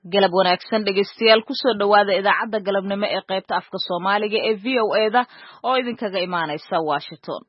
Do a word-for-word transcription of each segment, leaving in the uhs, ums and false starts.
galab wanaagsan dhegeystayaal ku soo dhawaada idaacadda galabnimo ee qaybta afka Soomaaliga ee V O A da oo idinkaga imaanaysa Washington.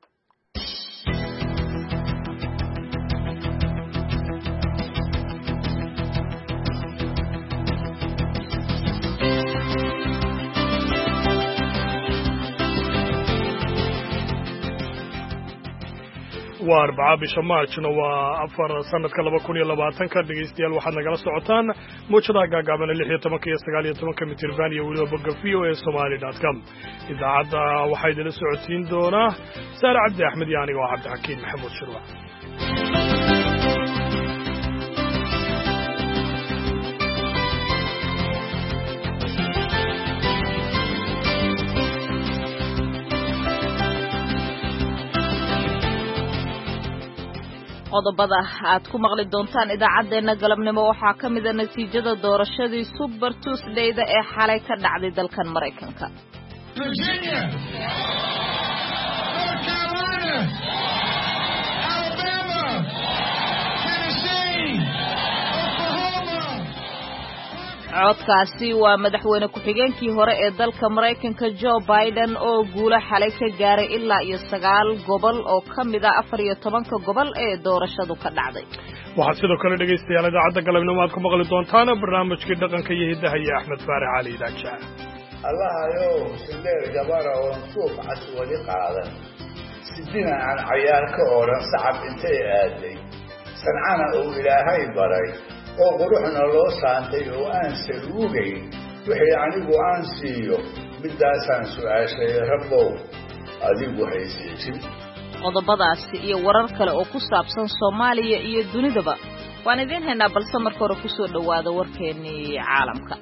waa arbaca bisha maarjna waa afar sanadka laba kun iyo labaatanka dhegeystayaal waxaad nagala socotaan muujadaha gaagaaban lix iyo tobanka iyo sagaal iyo tobanka mitirban iyo weliba bogga v o a somali dot com idaacadda waxaa idinla socotiin doonaa saare cabdi axmed iyo aniga oo cabdixakiin maxamuud shirwac qodobada aad ku maqli doontaan idaacadeena galabnimo waxaa ka mid ah natiijada doorashadii Super Tuesday-da ee xalay ka dhacday dalkan Mareykanka. Virginia, North Carolina, Alabama, Tennessee, Oklahoma. codkaasi waa madaxweyne ku-xigeenkii hore ee dalka Mareykanka Joe Biden oo guulo xalay ka gaaray ilaa iyo sagaal gobol oo ka mid ah afar iyo tobanka gobol ee doorashadu ka dhacday. waxaad sidoo kale dhegeystayaal idaacadda galabnimo aad ku maqli doontaan barnaamijkii dhaqanka iyo hidaha iyo Axmed Faarax Cali Daaja. allahayow sideed gabara oo suuq cad wali qaadan sidina aan cayaar ka oran sacab intay aaday sancana uu ilaahay baray oo quruxna loo saantay oo aan saluugay wixii anigu aan siiyo midaasaan su'aashay rabbow adigu haysiisin. qodobadaasi iyo warar kale oo ku saabsan Soomaaliya iyo dunidaba waan idin haynaa balse marka hore ku soo dhawaada warkeennii caalamka.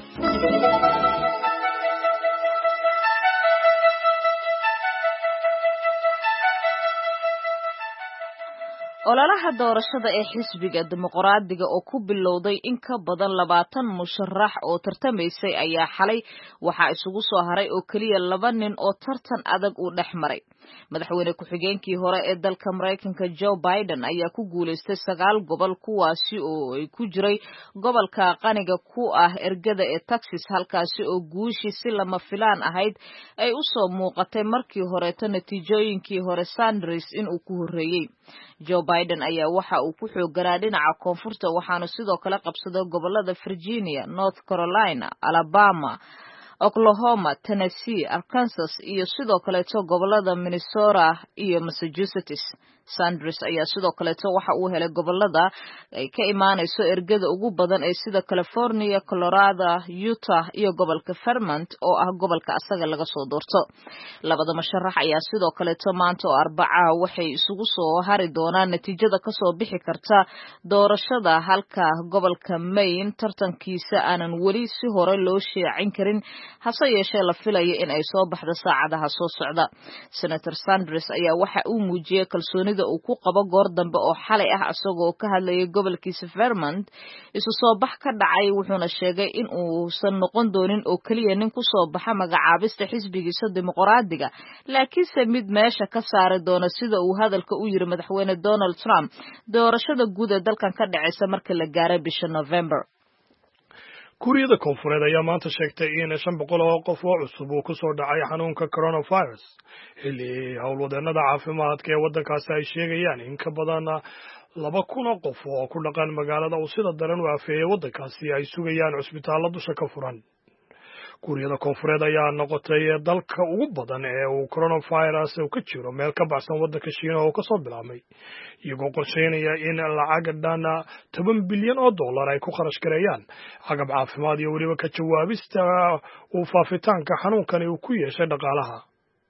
ololaha doorashada ee xisbiga dimuqraadiga oo ku bilowday in ka badan labaatan musharax oo tartamaysay ayaa xalay waxaa isugu soo haray oo kaliya laba nin oo tartan adag uu dhex maray. madaxweyne ku-xigeenkii hore ee dalka Mareykanka Joe Biden ayaa ku guuleystay sagaal gobol kuwaasi oo ay ku jiray gobolka qaniga ku ah ergada ee Texas halkaasi oo guushii si lama filaan ahayd ay u soo muuqatay markii horeeto natiijooyinkii hore Sanders in uu ku horeeyay. Joe Biden ayaa waxa uu ku xooganaa dhinaca koonfurta waxaana sidoo kale qabsaday gobolada Virginia, North Carolina, Alabama, Oklahoma, Tennessee, Arkansas iyo sidoo kale gobolada Minnesota iyo Massachusetts. Sanders ayaa sidoo kale waxa uu helay gobolada ay ka imaanayso ergada ugu badan ee sida California, Colorado, Utah iyo gobolka Vermont oo ah gobolka asaga laga soo doorto. labada musharax ayaa sidoo kale maanta oo Arbaca waxay isugu soo hari doonaan natiijada ka soo bixi karta doorashada halka gobolka Maine tartankiisa aanan weli si hore loo sheecin karin hase yeeshee la filayo in ay soo baxdo saacadaha soo socda. Senator Sanders ayaa waxa uu muujiyay kalsooni uu ku qabo goor dambe oo xalay ah asagoo ka hadlayay gobolkiisa Vermont isu soo bax ka dhacay wuxuuna sheegay in uusan noqon doonin oo kaliya nin ku soo baxa magacaabista xisbigiisa dimuqraadiga laakiinse mid meesha ka saari doona sida uu hadalka u yiri madaxweyne Donald Trump doorashada guud ee dalkan ka dhacaysa marka la gaaro bisha November. kuuriyada koonfureed ayaa maanta sheegtay in shan boqol oo qof oo cusub uu ku soo dhacay xanuunka coronavirus xilli howlwadeennada caafimaadka ee waddankaasi ay sheegayaan in ka badan laba kun oo qof oo ku dhaqan magaalada uu sida daran u afeeyay waddankaasi ay sugayaan cusbitaallo dusha ka furan. kuuriyada koonfureed ayaa noqotay dalka ugu badan ee uu coronavirus uu ka jiro meel ka baxsan waddanka Shiinaha oo kasoo bilaabmay iyagoo qorsheynaya in lacag dhan toban bilyan oo dollar ay ku kharash gareeyaan agab caafimaad iyo weliba ka jawaabista uu faafitaanka xanuunkani uu ku yeeshay dhaqaalaha.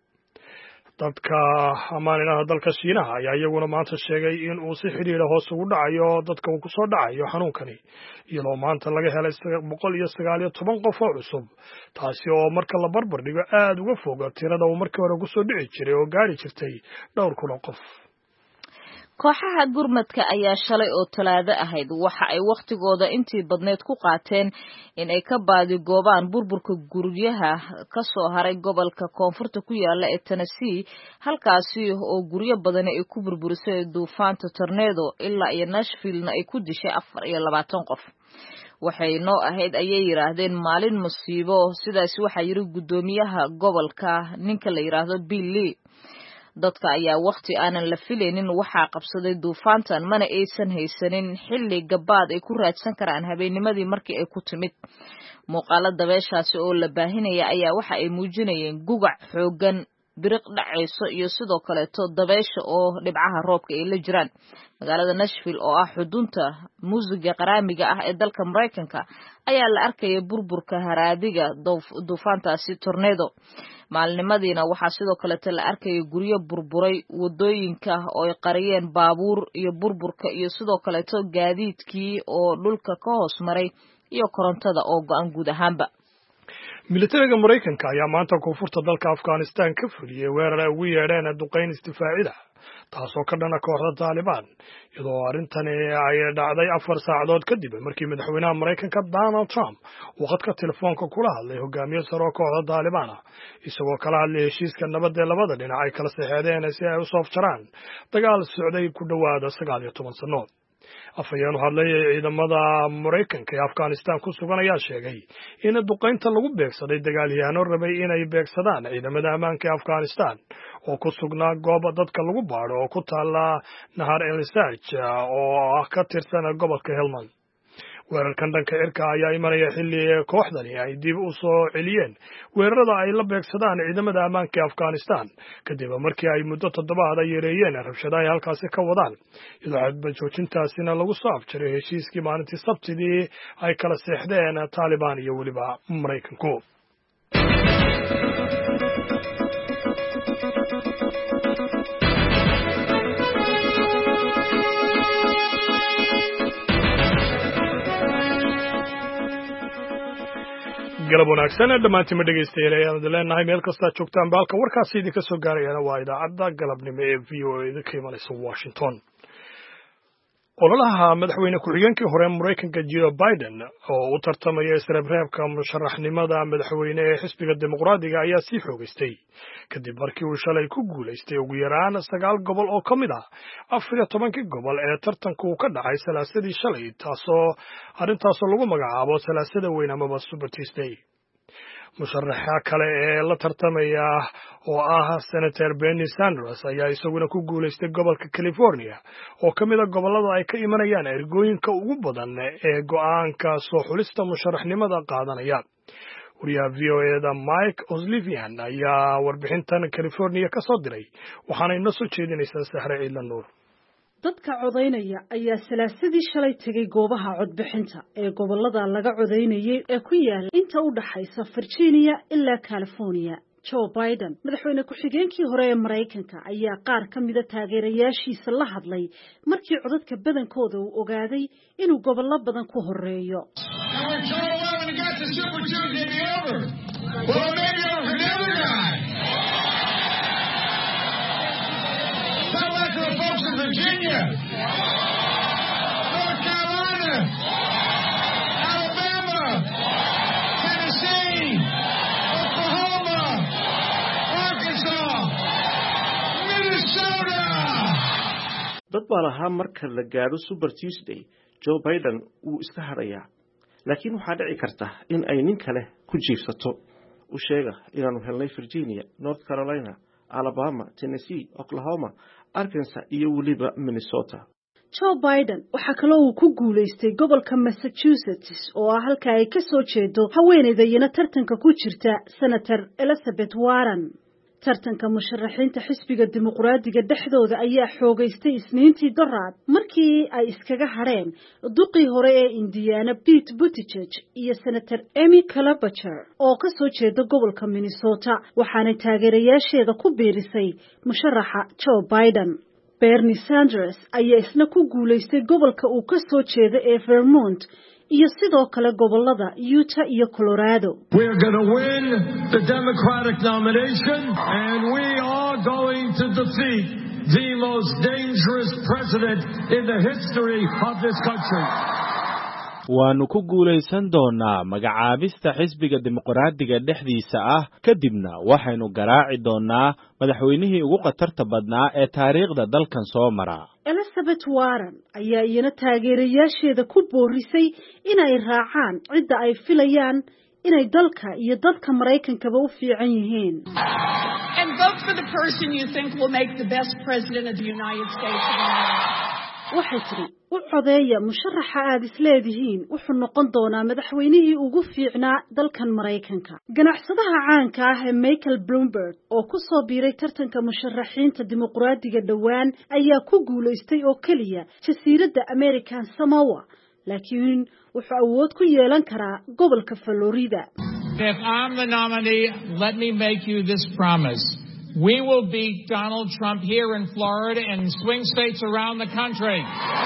dadka amaaninaha dalka Shiinaha ayaa iyaguna maanta sheegay in uu si xiriir hoos ugu dhacayo dadka uu ku soo dhacayo xanuunkani iyadoo maanta laga helay boqol iyo sagaal iyo toban qof oo cusub taasi oo marka la barbar dhigo aad uga fog tirada uu markii hore ku soo dhici jiray oo gaari jirtay dhowr kun oo qof. kooxaha gurmadka ayaa shalay oo talaado ahayd waxa ay waqtigooda intii badneed ku qaateen in ay ka baadi goobaan burburka guryaha ka soo haray gobolka koonfurta ku yaala ee Tennessee halkaasi oo guryo badan ay ku burburisay duufaanta tornado ilaa iyo Nashville-na ay ku dishay afar iyo labaatan qof. waxay noo ahayd ayay yiraahdeen maalin musiibo sidaas waxa yiri gudoomiyaha gobolka ninka la yiraahdo Bill Lee dadka ayaa waqti aanan la filaynin waxa qabsaday duufaantan mana aysan haysanin xilli gabaad ay ku raadsan karaan habeennimadii markii ay ku timid muuqaalada dabeeshaasi oo la baahinaya ayaa waxa ay muujinayeen gugac xoogan biriq dhacayso iyo sidoo kale to dabeesha oo dhibcaha roobka ay la jiraan magaalada Nashville oo ah xudunta muusiga qaraamiga ah ee dalka Mareykanka ayaa la arkay burburka haraadiga duufaantaasi tornado maalnimadiina waxaa sidoo kale la arkay guryo burburay wadooyinka oo ay qariyeen baabuur iyo burburka iyo sidoo kale to gaadiidkii oo dhulka ka hoos maray iyo korontada oo go'an guud ahaanba militariga Mareykanka ayaa maanta koonfurta dalka Afghanistan ka fuliyay weerar ay ugu yeedheen duqeyn istifaacida taasoo ka dhana kooxda Taliban iyadoo arintani ay dhacday afar saacadood kadib markii madaxweynaha Mareykanka Donald Trump uu khadka telefoonka kula hadlay hogaamiye sare oo kooxda Taliban isagoo kala hadlay heshiiska nabadda ee labada dhinac ay kala saxeexdeen si ay u soo afjaraan dagaal socday ku dhawaada sagaal iyo toban sano afayeen u hadlay ciidamada Mareykanka ee Afghanistan ku sugan ayaa sheegay in duqeynta lagu beegsaday dagaalyahanno rabay inay beegsadaan ciidamada ammaanka ee Afghanistan oo ku sugnaa goob dadka lagu baaro oo ku taala Nahar el-Sarj oo ka tirsan gobolka Helmand weerarkan dhanka cirka ayaa imanaya xilli kooxdani ay dib u soo celiyeen weerarada ay la beegsadaan ciidamada ammaanka ee Afghanistan kadib markii ay muddo toddobaad ay yareeyeen rabshadaha ay halkaasi ka wadaan iyadoo xadba joojintaasina lagu soo afjaray heshiiskii maalintii Sabtidii ay kala seexdeen Taliban iyo weliba Mareykanku galab wanaagsan dhamaantiin dhageystayaal ayaan leenahay meel kasta joogtaan baalka warkaasi idinka soo gaarayana waa idaacadda galabnimo ee V O A ka imanaysa Washington ololaha madaxweyne ku-xigeenkii hore Mareykanka Joe Biden oo u tartamaya isreebreebka musharaxnimada madaxweyne ee xisbiga dimuqraadiga ayaa sii xoogaystay kadib markii uu shalay ku guulaystay ugu yaraan sagaal gobol oo ka mid ah afar iyo tobankii gobol ee tartanku ka dhacay salaasadii shalay taasoo arrintaasoo lagu magacaabo salaasada weyn amaba Super Tuesday musharaxa kale ee la tartamaya oo ah Senator Bernie Sanders ayaa isaguna ku guulaystay gobolka California oo ka mid ah gobolada ay ka imanayaan ergooyinka ugu badan ee go'aanka soo xulista musharaxnimada qaadanaya wariyaha V O A da Mike O'Sullivan ayaa warbixintan California ka soo diray waxaana inoo soo jeedinaysaa Sahre Ciidan Nuur dadka codaynaya ayaa salaasadii shalay tagay goobaha codbixinta ee gobolada laga codaynayay ee ku yaala inta u dhaxaysa Virginia ilaa California Joe Biden madaxweyne ku-xigeenkii hore ee Mareykanka ayaa qaar ka mid ah taageerayaashiisa la hadlay markii codadka badankooda uu ogaaday inuu gobollo badan ku horeeyo Virginia, North Carolina, Alabama, Tennessee, Oklahoma, Arkansas, Minnesota. dad baa lahaa marka la gaadho Super Tuesday Joe Biden wuu iska harayaa laakiin waxaa dhici karta in ay nin kale ku jiifsato u sheega inaanu helnay Virginia, North Carolina, Alabama, Tennessee, Oklahoma, Arkansas iyo weliba Minnesota. Joe Biden waxa kale oo uu ku guulaystay gobolka Massachusetts oo ah halka ay ka soo jeedo haweeneydayna tartanka ku jirta Senator Elizabeth Warren. tartanka musharaxiinta xisbiga dimuqraadiga dhexdooda ayaa xoogaystay Isniintii daraad markii ay iskaga hareen duqii hore ee Indiana Pete Buttigieg iyo Senator Amy Klobuchar oo ka soo jeeda gobolka Minnesota waxaana taageerayaasheeda ku biirisay musharaxa Joe Biden. Bernie Sanders ayaa isna ku guulaystay gobolka uu ka soo jeeda ee Vermont iyo sidoo kale gobolada Utah iyo Colorado. We are going to win the Democratic nomination and we are going to defeat the most dangerous president in the history of this country. waanu ku guulaysan doonaa magacaabista xisbiga dimuqraadiga dhexdiisa ah kadibna waxaynu garaaci doonaa madaxweynihii ugu khatarta badnaa ee taariikhda dalkan soo mara. Elizabeth Warren ayaa iyana taageerayaasheeda ku boorisay inay raacaan cidda ay filayaan inay dalka iyo dadka Mareykankaba u fiican yihiin. And vote for the person you think will make the best president of the United States of America. waxay tiri u codeeya musharaxa aad isleedihiin wuxuu noqon doonaa madaxweynihii ugu fiicnaa dalkan Mareykanka. Ganacsadaha caanka ah ee Michael Bloomberg oo ku soo biiray tartanka musharaxiinta dimuqraadiga dhawaan ayaa ku guulaystay oo kaliya jasiiradda American Samoa, laakiin wuxuu awood ku yeelan karaa gobolka Florida. If I'm the nominee, let me make you this promise. We will beat Donald Trump here in Florida and swing states around the country.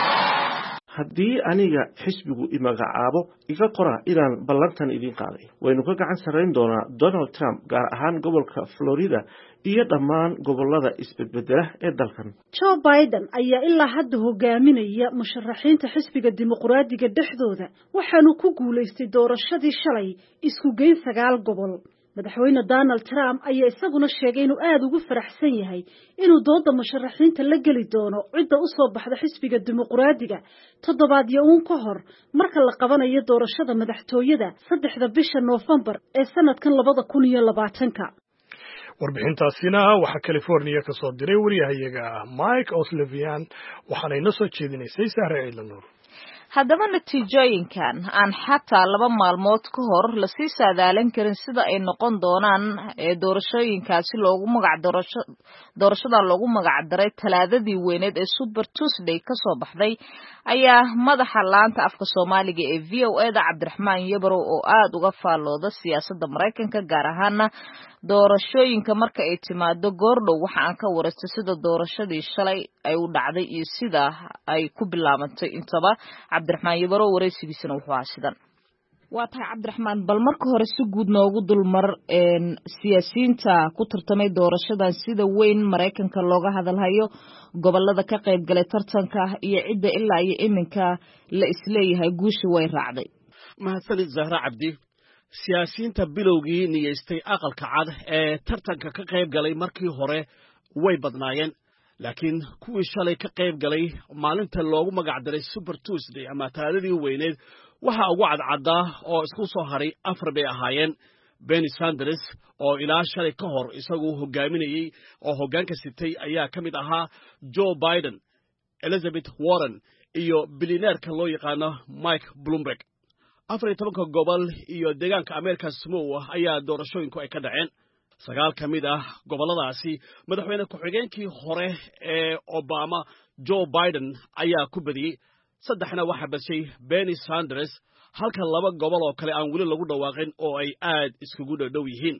haddii aniga xisbigu imagacaabo iga qora inaan ballantan idin qaaday waynu ka gacan sarayn doonaa Donald Trump gaar ahaan gobolka Florida iyo dhammaan gobolada isbedbedela ee dalkan. Joe Biden ayaa ilaa hadda hogaaminaya musharaxiinta xisbiga dimuqraadiga dhexdooda waxaanu ku guulaystay doorashadii shalay isku geyn sagaal gobol. madaxweyne Donald Trump ayaa isaguna sheegay inuu aad ugu faraxsan yahay inuu dooda musharaxiinta la geli doono cidda u soo baxda xisbiga dimuqraadiga toddobaadyo uun ka hor marka la qabanayo doorashada madaxtooyada saddexda bisha November ee sanadkan labada kun iyo labaatanka. warbixintaasina waxaa California ka soo diray wariyahayaga Mike O'Sullivan waxaana inoo soo jeedinaysay Sahra Ciidlanuur. haddaba natiijooyinkan aan xataa laba maalmood ka hor la sii saadaalin karin sida ay noqon doonaan ee doorashooyinkaasi loogu magac doorasho doorashada loogu magac daray talaadadii weyneed ee Super Tuesday ka soo baxday ayaa madaxa laanta afka Soomaaliga ee V O A da Cabdiraxmaan Yabrow oo aad uga faalooda siyaasadda Mareykanka gaar ahaan doorashooyinka marka ay timaado goordhow waxa aan ka warastay sida doorashadii shalay ay u dhacday iyo sida ay ku bilaabantay intaba. Cabdiraxmaan Yabrow wareysigiisana wuxuu ahaa sidan. waa tahay Cabdiraxmaan, bal marka hore si guud noogu dulmar een siyaasiyiinta ku tartamay doorashadan sida weyn Mareykanka looga hadalhayo, gobolada ka qayb galay tartanka iyo cidda ilaa iyo iminka la isleeyahay guusha way raacday. mahadsanid Zahra Cabdi. siyaasiyiinta bilowgii niyeystay aqalka cad ee tartanka ka qayb galay markii hore way badnaayeen, laakiin kuwii shalay ka qayb galay maalinta loogu magac daray Super Tuesday ama talaadadii weyneed waxa ugu cadcadaa oo isku soo haray afar bay ahaayeen. Bernie Sanders oo ilaa shalay ka hor isagu hogaaminayay oo hoggaanka sitay ayaa ka mid ahaa Joe Biden, Elizabeth Warren iyo bilyaneerka loo yaqaano Mike Bloomberg. afar iyo tobanka gobol iyo deegaanka American Samoa ayaa doorashooyinku ay ka dhaceen. sagaal ka mid ah goboladaasi madaxweyne ku-xigeenkii hore ee Obama Joe Biden ayaa ku badiyey. saddexna waxa bashay Bernie Sanders, halka laba gobol oo kale aan weli lagu dhawaaqin oo ay aad iskugu dhow yihiin.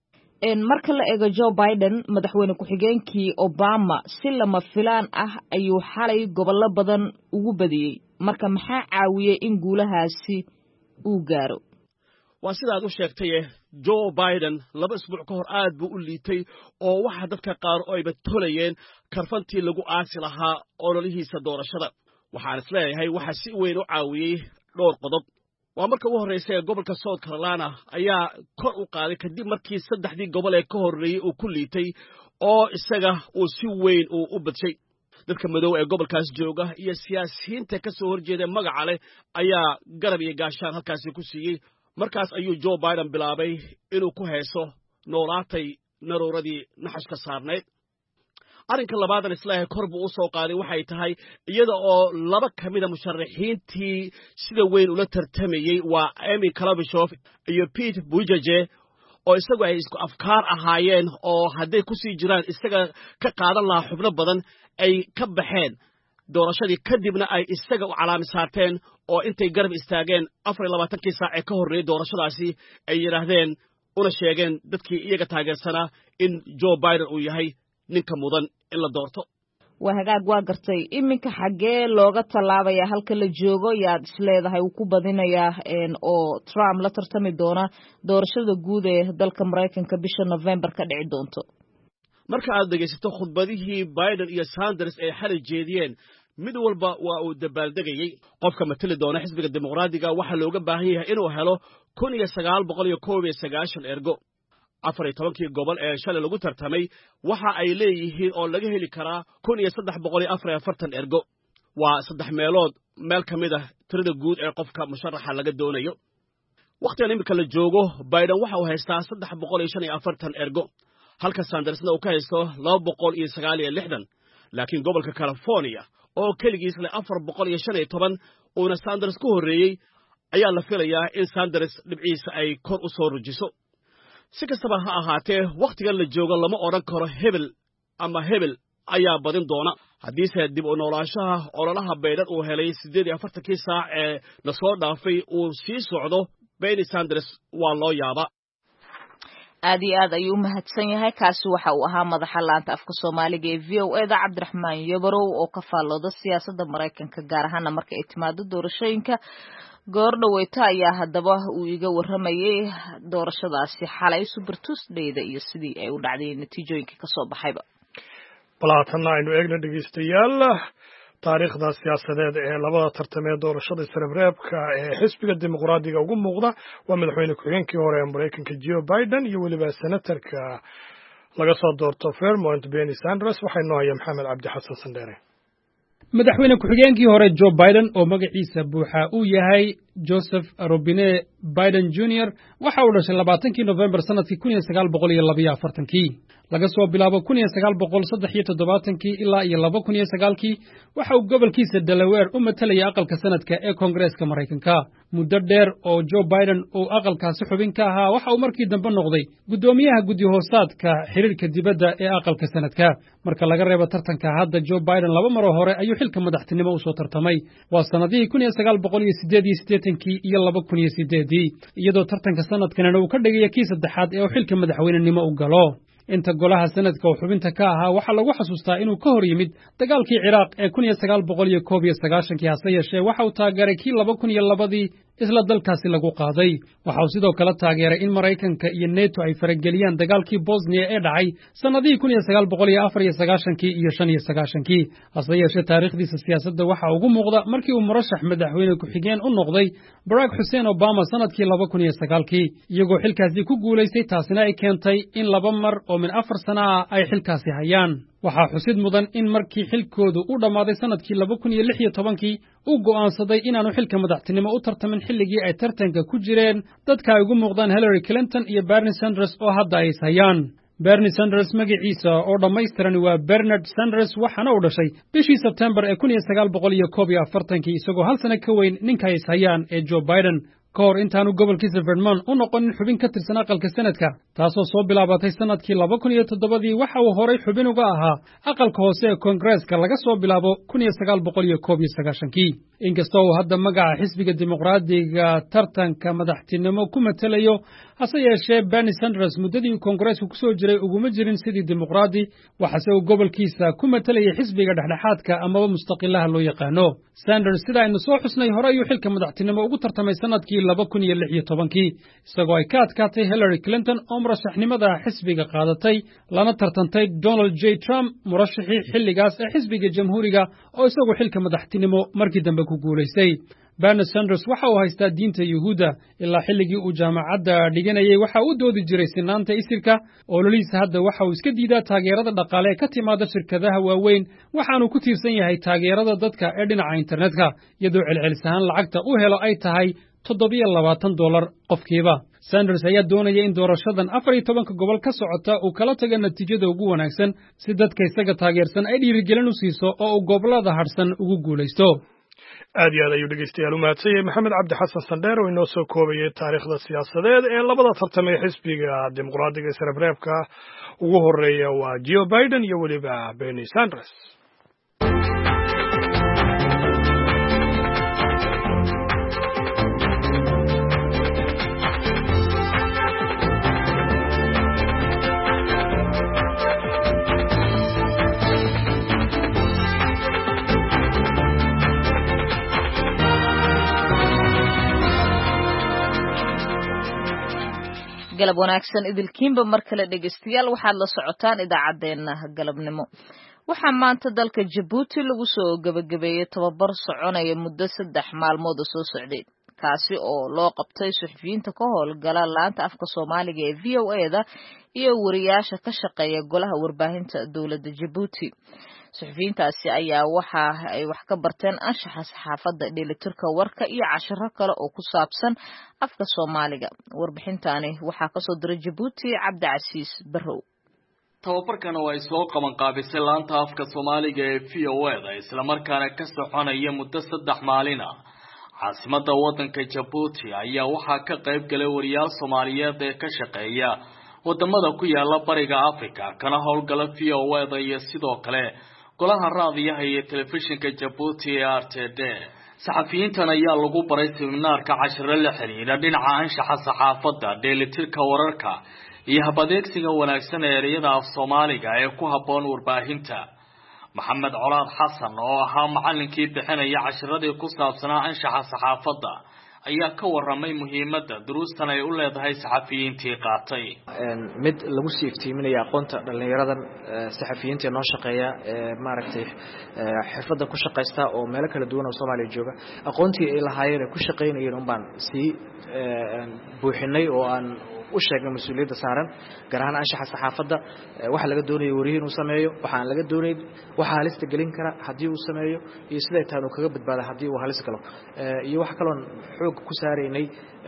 een marka la eego Joe Biden madaxweyne ku-xigeenkii Obama si lama filaan ah ayuu xalay gobollo badan ugu badiyey. marka maxaa caawiyay in guulahaasi uu gaaro? waa sidaad u sheegtay Joe Biden laba isbuuc ka hor aad buu u liitay oo waxa dadka qaar oo ay batolayeen karfantii lagu aasi lahaa ololihiisa doorashada. waxaan isleeyahay waxa si weyn u caawiyay dhowr qodob. waa marka ugu horreysay ee gobolka South Carolina ayaa kor u qaaday kadib markii saddexdii gobol ee ka horreeyay uu ku liitay oo isaga uu si weyn uu u badshay. dadka madow ee gobolkaas jooga iyo siyaasiyiinta ka soo horjeeda magaca leh ayaa garab iyo gaashaan halkaasi ku siiyey. markaas ayuu Joe Biden bilaabay inuu ku heeso noolaatay naruuradii naxashka saarneyd. arrinka labaadan islaahay kor buu u soo qaaday waxay tahay iyada oo laba ka mid a musharaxiintii sida weyn ula tartamayey waa Amy Klobuchar iyo Pete Buttigieg oo isagu ay isku afkaar ahaayeen oo hadday ku sii jiraan isaga ka qaadan lahaa xubno badan ay ka baxeen doorashadii kadibna ay isaga u calaami saarteen oo intay garab istaageen afar iyo labaatankii saac ee ka horreeyay doorashadaasi ay yidhaahdeen una sheegeen dadkii iyaga taageersanaa in Joe Biden uu yahay ninka mudan in la doorto. waa hagaag waa gartay iminka xagee looga tallaabaya halka la joogo yaad isleedahay uu ku badinayaa een oo Trump la tartami doona doorashada guud ee dalka Mareykanka bisha November ka dhici doonto? marka aad dhegeysato khudbadihii Biden iyo Sanders ay xalay jeediyeen mid walba waa uu dabaaldegayey qofka matali doona xisbiga dimuqraadiga waxaa looga baahan yahay inuu helo kun iyo sagaal boqol iyo koob iyo sagaashan ergo afar iyo tobankii gobol ee shalay lagu tartamay waxa ay leeyihiin oo laga heli karaa kun iyo saddex boqol iyo afar iyo afartan ergo waa saddex meelood meel ka mid ah tirada guud ee qofka musharaxa laga doonayo wakhtigan iminka la joogo Biden waxa uu haystaa saddex boqol iyo shan iyo afartan ergo halka Sandersna uu ka haysto laba boqol iyo sagaal iyo lixdan laakiin gobolka California oo keligiis leh afar boqol iyo shan iyo toban uuna Sanders ku horeeyay ayaa la filayaa in Sanders dhibciisa ay kor u soo rujiso si kastaba ha ahaatee wakhtigan la joogo lama odhan karo hebel ama hebel ayaa badin doona haddiise dib u noolaanshaha ololaha Biden uu helay siddeed iyo afartankii saac ee la soo dhaafay uu sii socdo Bernie Sanders waa loo yaabaa aad iyo aad ayuu u mahadsan yahay kaasi waxa uu ahaa madaxa laanta afka Soomaaliga ee V O A da Cabdiraxmaan Yabarow oo ka faallooda siyaasadda Mareykanka gaar ahaan marka ay timaado doorashooyinka goor dhaweyta ayaa haddaba uu iga waramayay doorashadaasi xalay Super Tuesday-da iyo sidii ay u dhacday natiijooyinka ka soo baxayba balaatanna aynu eegna dhegeystayaal taariikhda siyaasadeed ee labada tartamee doorashada isreebreebka ee xisbiga dimuqraadiga ugu muuqda waa madaxweyne ku-xigeenkii hore ee Mareykanka Joe Biden iyo weliba senatarka laga soo doorto Vermont Bernie Sanders waxay noo hayaan Maxamed Cabdi Xasan Sandere madaxweyne ku-xigeenkii hore Joe Biden oo magaciisa buuxa uu yahay Joseph Robinette Biden Junior waxa uu dhashay labaatankii November sanadkii kun iyo sagaal boqol iyo laba iyo afartankii laga soo bilaabo kun iyo sagaal boqol saddex iyo toddobaatankii ilaa iyo laba kun iyo sagaalkii waxa uu gobolkiisa Delaware u matalaya aqalka sanadka ee Koongareeska Mareykanka muddo dheer oo Joe Biden uu aqalkaasi xubin ka ahaa waxa uu markii dambe noqday gudoomiyaha guddi hoosaadka xiriirka dibadda ee aqalka sanadka marka laga reebo tartanka hadda Joe Biden laba mar hore ayuu xilka madaxtinimo u soo tartamay waa sanadihii kun iyo sagaal boqol iyo siddeed iyo siddeetankii iyo laba kun iyo siddeedii iyadoo tartanka sanadkan uu ka dhigay kii saddexaad ee uu xilka madaxweynenimo u galo inta golaha sanadka oo xubinta ka ahaa waxa lagu xasuustaa inuu ka hor yimid dagaalkii Ciraaq ee kun iyo sagaal boqol iyo koob iyo sagaashankii hase yeeshee waxa uu taageeray kii laba kun iyo labadii isla dalkaasi lagu qaaday waxa uu sidoo kale taageeray in Mareykanka iyo NATO ay farageliyaan dagaalkii Bosnia ee dhacay sanadihii kun iyo sagaal boqol iyo afar iyo sagaashankii iyo shan iyo sagaashankii hase yeeshee taariikhdiisa siyaasadda waxa ugu muuqda markii uu murashax madaxweyne ku-xigeen u noqday Barack Hussein Obama sanadkii laba kun iyo sagaalkii iyagoo xilkaasi ku guulaystay taasina ay keentay in laba mar oo min afar sano ah ay xilkaasi hayaan waxaa xusid mudan in markii xilkoodu u dhammaaday sanadkii laba kun iyo lix iyo tobankii uu go'aansaday inaanu xilka madaxtinimo u tartamin xilligii ay tartanka ku jireen dadka ay ugu muuqdaan Hillary Clinton iyo Bernie Sanders oo hadda ay is hayaan Bernie Sanders magaciisa oo dhammaystiran waa Bernard Sanders waxaana uu dhashay bishii September ee kun iyo sagaal boqol iyo koob iyo afartankii isagoo hal sano ka weyn ninka ay is hayaan ee Joe Biden ka hor intaanu gobolkiisa Vermont u noqonin xubin ka tirsan aqalka sanadka taasoo soo bilaabatay sanadkii laba kun iyo toddobadii waxa uu horay xubin uga ahaa aqalka hoose ee Koongareeska laga soo bilaabo kun iyo sagaal boqol iyo koob iyo sagaashankii inkastoo uu hadda magaca xisbiga dimuqraadiga tartanka madaxtinimo ku matalayo hase yeeshee Bernie Sanders muddadii uu Koongareeska ku soo jiray uguma jirin sidii dimuqraadi waxaase uu gobolkiisa ku matalayay xisbiga dhexdhexaadka amaba mustaqilaha loo yaqaano Sanders sida aynu soo xusnay hore ayuu xilka madaxtinimo ugu tartamay sanadkii laba kun iyo lix iyo tobankii isagoo ay ka adkaatay Hillary Clinton oo murashaxnimada xisbiga qaadatay lana tartantay Donald J Trump murashaxii xilligaas ee xisbiga jamhuuriga oo isagoo xilka madaxtinimo markii dambe ku guulaystay Bernie Sanders waxa uu haystaa diinta Yuhuudda ilaa xilligii uu jaamacadda dhiganayay waxa uu doodi jiray sinaanta isirka ololihiisa hadda waxa uu iska diidaa taageerada dhaqaale ee ka timaada shirkadaha waaweyn waxaanu ku tiirsan yahay taageerada dadka ee dhinaca internetka iyadoo celcelis ahaan lacagta uu helo ay tahay toddobiyo labaatan dollar qofkiiba Sanders ayaa doonaya in doorashadan afar iyo tobanka gobol ka socota uu kala tago natiijada ugu wanaagsan si dadka isaga taageersan ay dhiirigelin u siiso oo uu gobolada harsan ugu guulaysto aad iyo aad ayuu dhegeystayaal u mahadsan yahay maxamed cabdi xasan sandheer oo inoo soo koobayay taariikhda siyaasadeed ee labada tartamay xisbiga dimuqraadiga isreebreebka ugu horeeya waa Joe Biden iyo weliba Bernie Sanders galab wanaagsan idilkiinba mar kale dhegeystayaal waxaad la socotaan idaacadeena galabnimo waxaa maanta dalka Djibouti lagu soo gabagabeeyay tababar soconaya muddo saddex maalmood oo soo socday kaasi oo loo qabtay suxufiyiinta ka howlgala laanta afka Soomaaliga ee V O A-da iyo wariyaasha ka shaqeeya golaha warbaahinta dowladda Djibouti. suxufiyiintaasi ayaa waxa ay wax ka barteen anshaxa saxaafadda, dheelitirka warka iyo casharo kale oo ku saabsan afka Soomaaliga. Warbixintaani waxaa ka soo diray Djibouti Cabdicasiis Barrow. tababarkan oo ay soo qaban qaabisay laanta afka Soomaaliga ee V O A-da isla markaana ka soconaya muddo saddex maalin ah caasimadda waddanka Djibouti ayaa waxaa ka qayb galay wariyaal Soomaaliyeed ee ka shaqeeya wadamada ku yaala bariga Afrika kana howlgala V O A-da iyo sidoo kale golaha raadiyaha iyo telefishinka Djibouti ee R T D. saxafiyiintan ayaa lagu baray seminaarka casharo la xiriira dhinaca anshaxa saxaafadda, dheelitirka wararka iyo habadeegsiga wanaagsan ee ereyada af Soomaaliga ee ku habboon warbaahinta. Maxamed Colaad Xasan oo ahaa macallinkii bixinaya casharadii ku saabsanaa anshaxa saxaafadda ayaa ka waramay muhiimadda duruustan ay u leedahay saxafiyiintii qaatay. mid lagu sii iftiiminaya aqoonta dhalinyaradan saxafiyiinta noo shaqeeya ee maaragtay xirfadda ku shaqeysta oo meelo kala duwan oo Soomaaliya jooga aqoontii ay lahaayeen ku shaqeynayeen un baan si buuxinay oo aan u sheegay mas'uuliyadda saaran gaar ahaan anshaxa saxaafadda waxa laga doonayo wariye inuu sameeyo waxaan laga doonayn waxa halista gelin kara hadii uu sameeyo iyo sida taan uu kaga badbaado hadii uu halis galo iyo wax kale oo xoog ku saareynay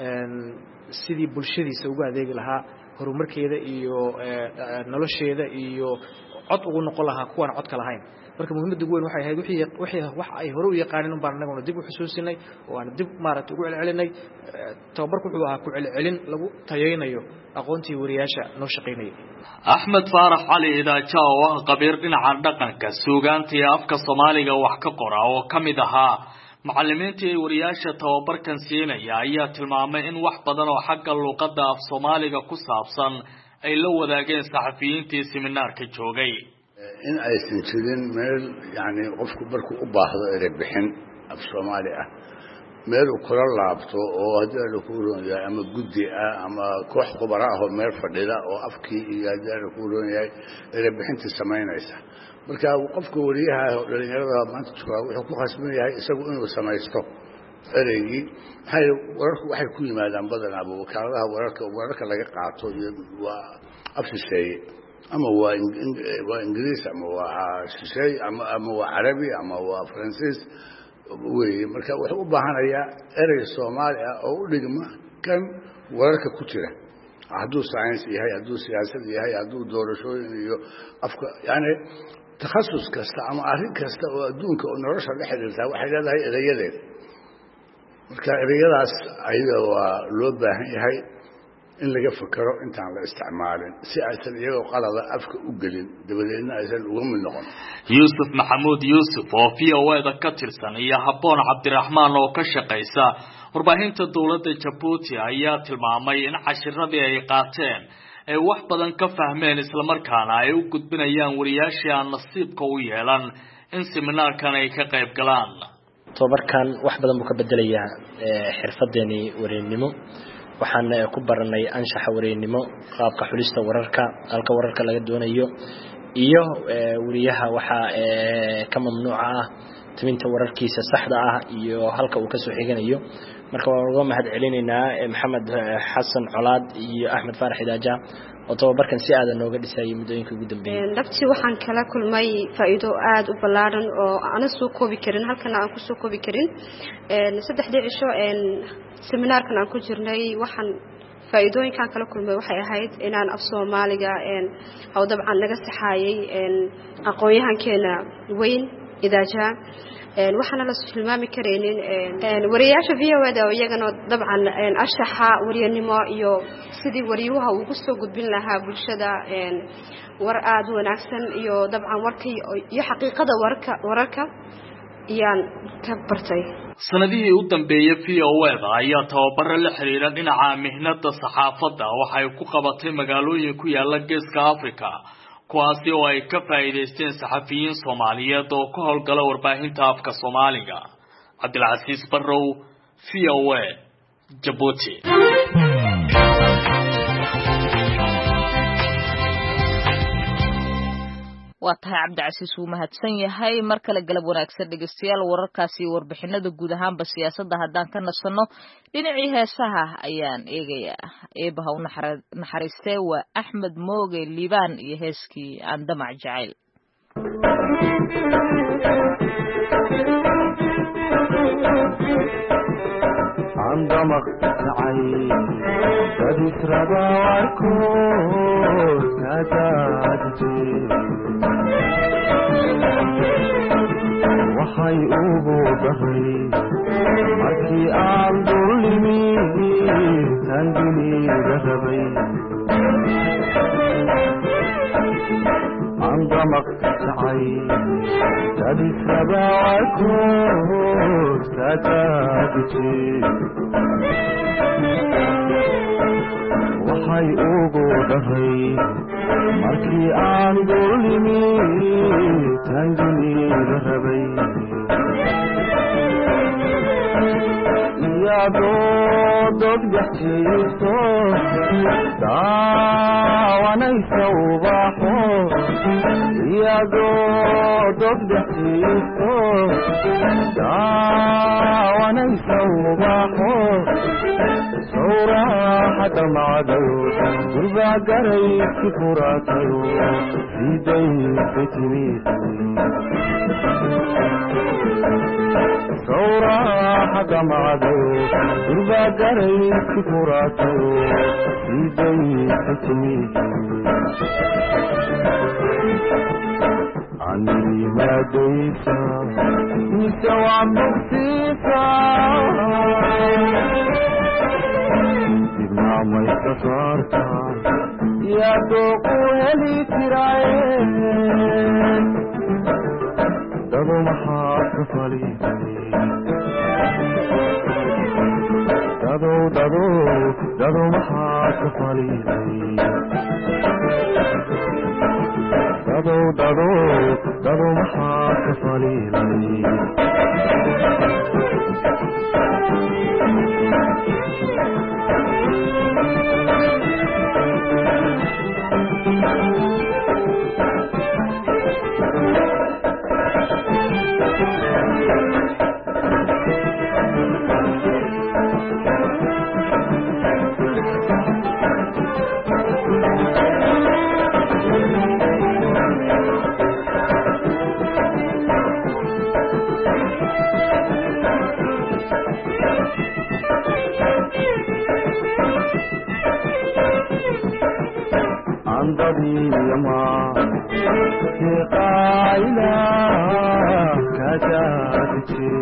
sidii bulshadiisa ugu adeegi lahaa horumarkeeda iyo nolosheeda iyo cod ugu noqon lahaa kuwan cod ka lahayn. marka muhiimaddu weyn waxay ahayd wixii wixii wax ay hore u yaqaaneen baan anaguna dib u xusuusinay oo aan dib maaragtay ugu celcelinay tababarku wuxuu ahaa ku celcelin lagu tayeynayo aqoontii wariyaasha noo shaqeynayay. Axmed Faarax Cali Idaaja oo ah qabiir dhinaca dhaqanka suugaanta iyo afka Soomaaliga wax ka qora oo kamid ahaa macallimiintii wariyaasha tababarkan siinaya ayaa tilmaamay in wax badan oo xagga luqadda af Soomaaliga ku saabsan ay la wadaageen saxafiyiintii seminaarka joogay. in aysan jirin meel yani qofku markuu u baahdo erey bixin af Soomaali ah meel uu kula laabto oo hadii la ku roonyahay ama guddi ah ama koox khubaro ah oo meel fadhida oo afkii iyo hadii la ku roonyahay erey bixinta sameynaysa. marka qofka wariyaha dhalinyarada maanta jooga wuxuu ku khasban yahay isagu inuu samaysto ereygii. maxay wararku waxay ku yimaadaan badan aba wakaaladaha wararka wararka laga qaato iyo waa afshisheey ama waa ingiriis ama waa shisheey ama ama waa carabi ama waa faransiis weeye. marka wuxuu u baahanayaa erey Soomaali ah oo u dhigma kan wararka ku jira hadduu science yahay hadduu siyaasad yahay hadduu doorashooyin iyo afka yani takhasus kasta ama arrin kasta oo adduunka oo nolosha la xiriirta waxay leedahay erayadeed. marka ereyadaas ayada waa loo baahan yahay in laga fakaro intaan la isticmaalin si aysan iyagoo qalada afka u gelin dabadeedna aysan uga mid noqon. Yuusuf Maxamuud Yuusuf oo V O A-da ka tirsan iyo Habboon Cabdiraxmaan oo ka shaqeysa warbaahinta dowladda Djibouti ayaa tilmaamay in cashiradii ay qaateen ay wax badan ka fahmeen isla markaana ay u gudbinayaan wariyaashii aan nasiibka u yeelan in seminaarkan ay ka qayb galaan. tababarkan wax badan buu ka bedelayaa xirfadeeni wareennimo waxaan ku baranay anshaxa wareennimo qaabka xulista wararka halka wararka laga doonayo iyo wariyaha waxa ka mamnuuc ah timinta wararkiisa saxda ah iyo halka uu ka soo xiganayo. marka waan uga mahad celinaynaa Maxamed Xasan Colaad iyo Axmed Faarax Idaaja oo tababarkan si aad nooga dhisay muddooyinkii ugu dambeeyay. dhabtii waxaan kala kulmay faa'iido aad u ballaaran oo aan soo koobi karin halkan aan ku soo koobi karin saddexdii cisho ee seminaarkan aan ku jirnay waxaan faa'iidooyinkan kala kulmay waxay ahayd inaan af Soomaaliga een oo dabcan naga saxaayay een aqoonyahankeena weyn Idaaja een waxana la tilmaami kareenin een wariyaasha V O A-da iyagana dabcan een anshaxa wariyanimo iyo sidii wariyuhu uu ku soo gudbin lahaa bulshada een war aad wanaagsan iyo dabcan warkii iyo xaqiiqada warka wararka iyaan ka bartay. sanadihii u dambeeyay V O A-da ayaa tababaro la xiriira dhinaca mihnada saxaafadda waxay ku qabatay magaalooyin ku yaala Geeska Afrika kuwaasi oo ay ka faa'iideysteen saxafiyiin Soomaaliyeed oo ka howlgala warbaahinta afka Soomaaliga. Cabdilcasiis Barrow, V O A, Djibouti. waa waa tahay cabdicasiis wuu mahadsan yahay mar kale galab wanaagsan dhegeystayaal wararkaasi iyo warbixinada guud ahaanba siyaasadda haddaan ka nasanno dhinacii heesaha ayaan eegayaa eebaha u naxariistee waa axmed mooge liibaan iyo heeskii aan damac jacayl عندما قطعي بديت ربا واركوز كتاجتي وحي أوبو ظهري مركي عن ظلمي تنجني ذهبي عندما قطعي بديت ربا واركوز كتاجتي waxay ugu dhahay markii aan dulmi tanginiga rabay iyadoo dogdaxjiifto daawanaysa ubaxo iyadoo dogdaxjiifto daawanaysa ubaxo sawraxa dhamacdayo gurbaa garaysi furaatayo sidaysa timid sawraxa dhamacdayo gurbaa garaysi furaatayo sidaysa timid عني ما ديسا نسوى مبسيسا دماء ما يستطارتا يا دوقو هلي تراين دادو محاك فليسي دادو دادو دادو محاك فليسي دادو دادو دادو محاك فليسي يما قايلة كجاتي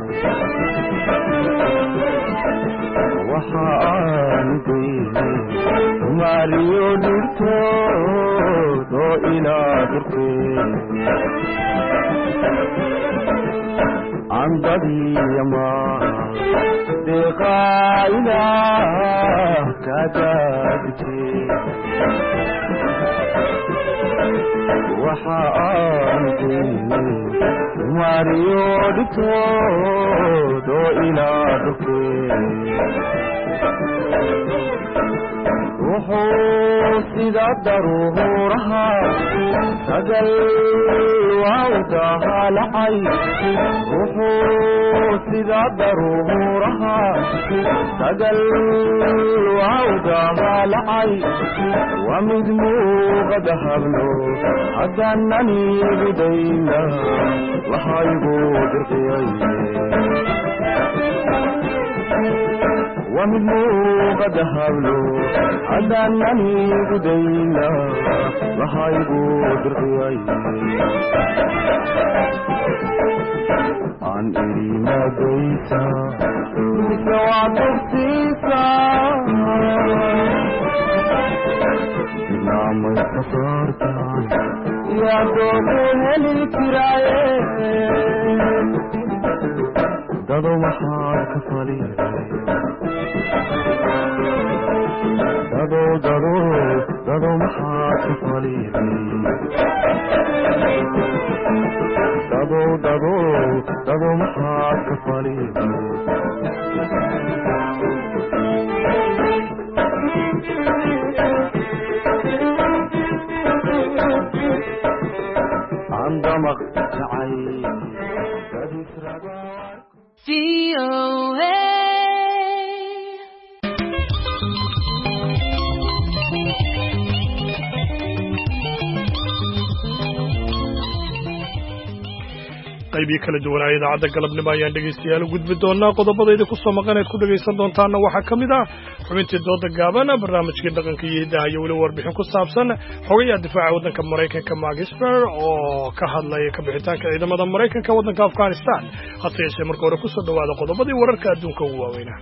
وحاندي ماريو ديرتو دو إلى درتي عندي يما قايلة كجاتي وحاندي ماريو ديرتو دو إلى درتي wuxuu sida daruuraha sagal wawdaha lacay wuxuu sida daruuraha sagal wawdaha lacay wamid muuqada hablo haddanani bidayna waxaygu dirqiyay ومن موقد هبلو عدناني بدينا وحايبو درقياي عن إرينا بيسا بسوا تفتيسا نام استفارتا يا دوبو هلي كرايه دادو محاك فليه دادو دادو دادو محاك فليه دادو دادو دادو محاك فليه ramaq dhacay qaybii kala duwanaa idaacadda galabnimo ayaan dhegaystayaal u gudbi doonaa qodobadayda ku soo maqaneed ku dhegaysan doontaana waxaa ka mid ah xubintii dooda gaaban barnaamijkii dhaqanka iyo hiddaha iyo weliba warbixin ku saabsan xogayaha difaaca waddanka maraykanka Mark Esper oo ka hadlaya ka bixitaanka ciidamada maraykanka waddanka Afghanistan hase yeeshee marka hore ku soo dhawaada qodobadii wararka adduunka ugu waaweynaa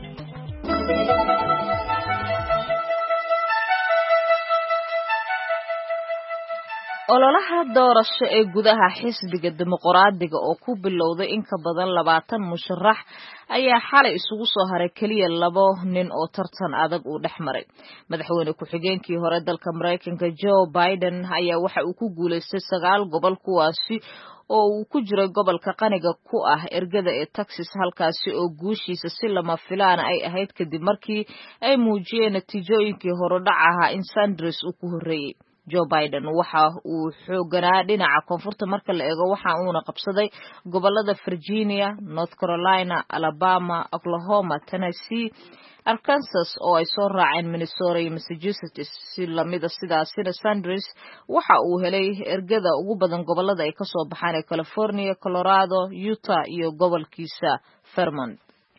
ololaha doorasho ee gudaha xisbiga dimuqraadiga oo ku bilowday in ka badan labaatan musharax ayaa xalay isugu soo haray kaliya labo nin oo tartan adag uu dhex maray madaxweyne ku-xigeenkii hore dalka Mareykanka Joe Biden ayaa waxa uu ku guuleystay sagaal gobol kuwaasi oo uu ku jiray gobolka qaniga ku ah ergada ee Texas halkaasi oo guushiisa si lama filaan ay ahayd kadib markii ay muujiyeen natiijooyinkii horodhac ahaa in Sanders uu ku horeeyay Joe Biden waxa uu xooganaa dhinaca koonfurta marka la eego waxa uuna qabsaday gobolada Virginia, North Carolina, Alabama, Oklahoma, Tennessee, Arkansas oo ay soo raaceen Minnesota iyo Massachusetts si lamida sidaasina Sanders waxa uu helay ergada ugu badan gobolada ay ka soo baxaan ee California, Colorado, Utah iyo gobolkiisa Vermont.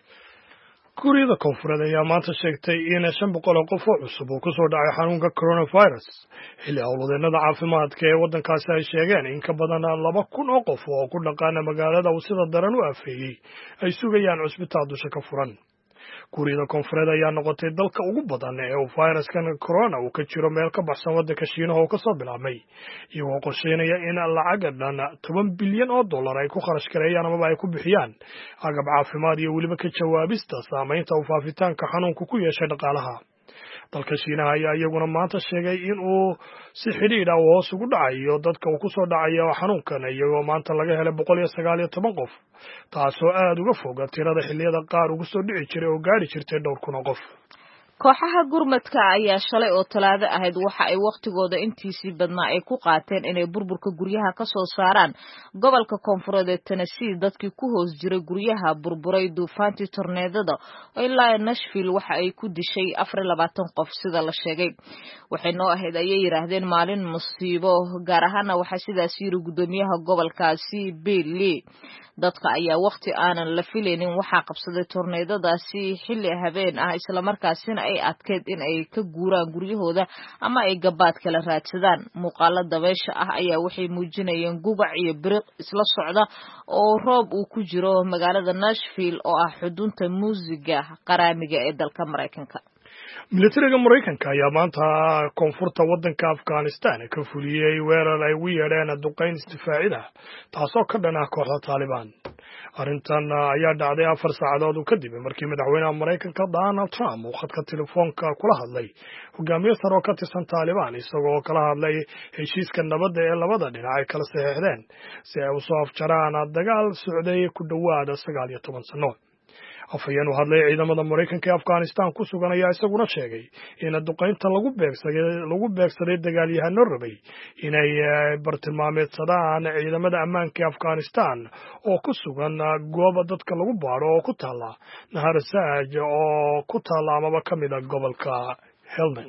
Kuuriyada Koonfureed ayaa maanta sheegtay in shan boqol oo qof oo cusub uu ku soo dhacay xanuunka coronavirus xilli howlwadeennada caafimaadka ee waddankaasi ay sheegeen in ka badan laba kun oo qof oo ku dhaqaana magaalada uu sida daran u afeeyey ay sugayaan cusbitaal dusha ka furan. Kuuriyada Koonfureed ayaa noqotay dalka ugu badan ee uu fayraskan corona uu ka jiro meel ka baxsan waddanka Shiinaha oo ka soo bilaabmay iyagoo qorsheynaya in lacag dhan toban bilyan oo dollar ay ku kharash gareeyaan amaba ay ku bixiyaan agab caafimaad iyo weliba ka jawaabista saamaynta uu faafitaanka xanuunku ku yeeshay dhaqaalaha. dalka Shiinaha ayaa iyaguna maanta sheegay in uu si xidhiidh ah hoos ugu dhacayo dadka uu ku soo dhacayo xanuunkan iyagoo maanta laga helay boqol iyo sagaal iyo toban qof taasoo aad uga fog tirada xilliyada qaar ugu soo dhici jiray oo gaari jirtay dhowr kun oo qof. kooxaha gurmadka ayaa shalay oo talaado ahayd waxa ay waqtigooda intiisii badnaa ay ku qaateen inay burburka guryaha ka soo saaraan gobolka koonfureed ee Tennessee dadkii ku hoos jiray guryaha burburay duufaantii torneedada oo ilaa Nashville waxa ay ku dishay afar iyo labaatan qof sida la sheegay waxay noo ahayd ayay yiraahdeen maalin musiibo gaar ahaana waxa sidaas yiri gudoomiyaha gobolkaasi Bill Lee dadka ayaa waqti aanan la filaynin waxa qabsaday torneedadaasi xilli habeen ah isla markaasina ay adkeed in ay ka guuraan guryahooda ama ay gabaad kala raadsadaan muuqaalo dabeesha ah ayaa waxay muujinayeen gubac iyo biriq isla socda oo roob uu ku jiro magaalada Nashville oo ah xudunta muusiga qaraamiga ee dalka Mareykanka. militariga Mareykanka ayaa maanta koonfurta waddanka Afghanistan ka fuliyay weerar ay u yeedheen duqeyn isdifaacida taasoo ka dhan ah kooxda Taliban. arrintan ayaa dhacday afar saacadood kadib markii madaxweynaha Mareykanka Donald Trump uu khadka telefoonka kula hadlay hogaamiye sare oo ka tirsan Taliban isagoo kala hadlay heshiiska nabadda ee labada dhinac ay kala saxeexdeen si ay u soo afjaraan dagaal socday ku dhawaad sagaal iyo toban sano. afhayeen u hadlay ciidamada Mareykanka ee Afghanistan ku sugan ayaa isaguna sheegay in duqeynta lagu beegsaday lagu beegsaday dagaalyahano rabay inay bartilmaameedsadaan ciidamada ammaanka ee Afghanistan oo ku sugan goob dadka lagu baaro oo ku taala Nahar Saaj oo ku taala amaba ka mid ah gobolka Helmand.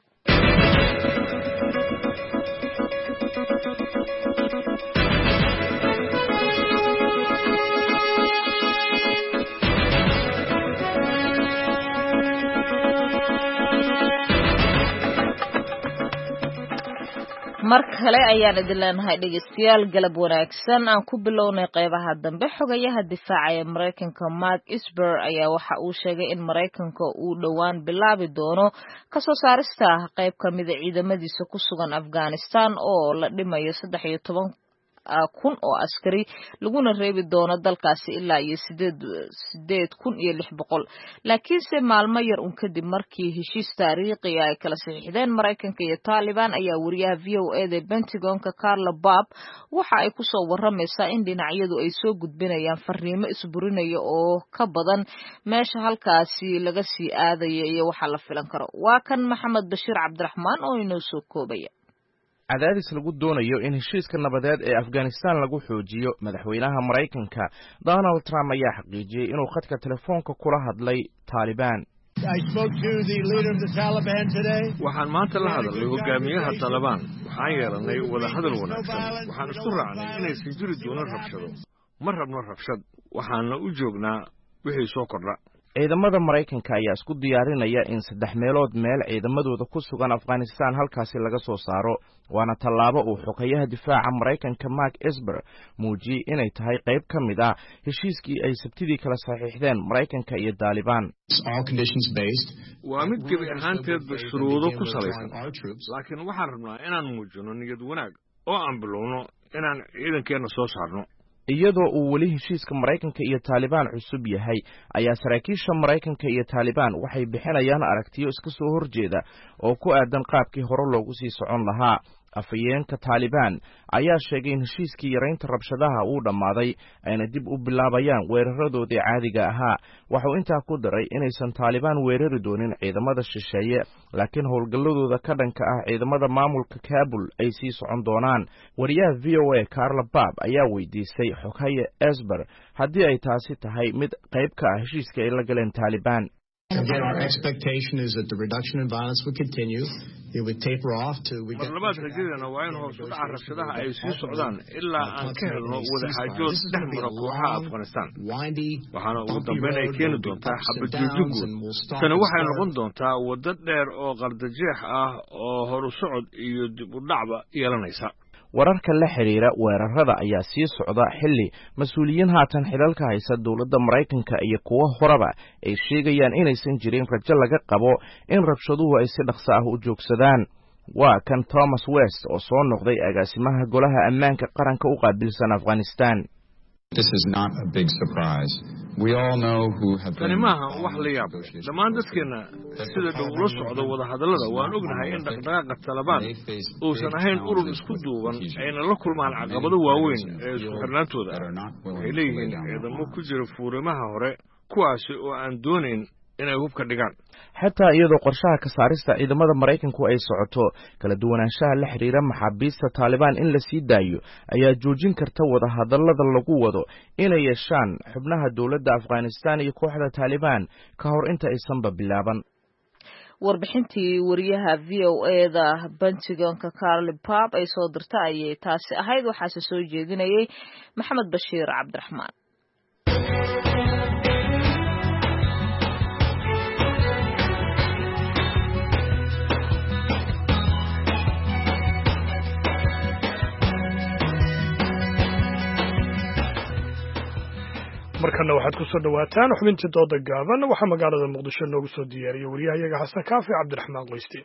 mar kale ayaan idin leenahay dhegeystayaal galab wanaagsan aan ku bilownay qeybaha dambe xogayaha difaaca ee Mareykanka Mark Esper ayaa waxa uu sheegay in Mareykanka uu dhowaan bilaabi doono ka soo saarista qayb ka mid ah ciidamadiisa ku sugan Afghanistan oo la dhimayo saddex iyo toban kun oo askari laguna reebi doono dalkaasi ilaa iyo sideed kun iyo lix boqol laakiinse maalmo yar un kadib markii heshiis taariikhi ay kala saxiixdeen Mareykanka iyo Taliban ayaa wariyaha V O A da Pentagonka Carla Babb waxa ay ku soo waramaysaa in dhinacyadu ay soo gudbinayaan fariimo isburinaya oo ka badan meesha halkaasi laga sii aadayo iyo waxa la filan karo waa kan Maxamed Bashiir Cabdiraxmaan oo inoo soo koobaya. cadaadis lagu doonayo in heshiiska nabadeed ee Afghanistan lagu xoojiyo. Madaxweynaha Mareykanka Donald Trump ayaa xaqiijiyay inuu khadka telefoonka kula hadlay Taliban. I spoke to the leader of the Taliban today. waxaan maanta la hadalnay hogaamiyaha Taliban. waxaan yeelanay wada hadal wanaagsan. waxaan isku raacnay inaysan jiri doonin rabshado. ma rabno rabshad. waxaana u joognaa wixii soo kordha. ciidamada Mareykanka ayaa isku diyaarinaya in saddex meelood meel ciidamadooda ku sugan Afghanistan halkaasi laga soo saaro. waana tallaabo uu xogayaha difaaca Mareykanka Mark Esper muujiyay inay tahay qayb ka mid ah heshiiskii ay sabtidii kala saxiixdeen Mareykanka iyo Taliban. waa mid gebi ahaanteedba shuruudo ku salaysan. laakiin waxaan rabnaa inaan muujino niyad wanaag oo aan bilowno inaan ciidankeena soo saarno. iyadoo uu weli heshiiska Mareykanka iyo Taliban cusub yahay ayaa saraakiisha Mareykanka iyo Taliban waxay bixinayaan aragtiyo iska soo horjeeda oo ku aadan qaabkii hore loogu sii socon lahaa. afayeenka Taliban ayaa sheegay in heshiiskii yareynta rabshadaha uu dhammaaday ayna dib u bilaabayaan weeraradoodii caadiga ahaa. wuxuu intaa ku daray inaysan Taliban weerari doonin ciidamada shisheeye laakiin howlgalladooda ka dhanka ah ciidamada maamulka Kabul ay sii socon doonaan. wariyaha V O A Carla Babb ayaa weydiisay xoghaye Esper haddii ay taasi tahay mid qayb ka ah heshiiska ay la galeen Taliban. Again, our expectation is that the reduction in violence would continue. It would taper off to we get. marlabaad rajadana waa in hoos u dhaca rabshadaha ay sii socdaan ilaa aan ka helno wada xaajood dhex mara kooxaha Afghanistan. waxaana ugu dambeyn ay keeni doontaa xabad joojin guud. tani waxay noqon doontaa waddo dheer oo qardajeex ah oo horu socod iyo dib u dhacba yeelanaysa. wararka la xiriira weerarada ayaa sii socda xilli mas'uuliyiin haatan xilalka haysa dawladda Mareykanka iyo kuwa horeba ay sheegayaan inaysan jirin rajo laga qabo in rabshaduhu ay si dhaqso ah u joogsadaan. waa kan Thomas West oo soo noqday agaasimaha golaha ammaanka qaranka u qaabilsan Afghanistan. This is not a big surprise. We all know who have been. tani maaha wax la yaab leh. dhammaan dadkeena sida dhow la socda wada hadallada waan ognahay in dhaqdhaqaaqa Taliban uusan ahayn urur isku duuban ayna la kulmaan caqabado waaweyn ee isku xirnaantooda. waxay leeyihiin ciidamo ku jira fuurimaha hore kuwaasi oo aan doonayn inay hubka dhigaan. xataa iyadoo qorshaha ka saarista ciidamada Mareykanku ay socoto, kala duwanaanshaha la xiriira maxaabiista Taliban in la sii daayo ayaa joojin karta wada hadallada lagu wado inay yeeshaan xubnaha dawladda Afghanistan iyo kooxda Taliban ka hor inta aysanba bilaaban. warbixintii wariyaha V O A da Pentagonka Carla Babb ay soo dirtay ayay taasi ahayd. waxaase soo jeedinayay Maxamed Bashiir Cabdiraxmaan. markana waxaad ku soo dhawaataan xubintii dooda gaaban. waxaa magaalada Muqdisho noogu soo diyaariyay wariyahayaga Xasan Kaafi Cabdiraxmaan Qoysti.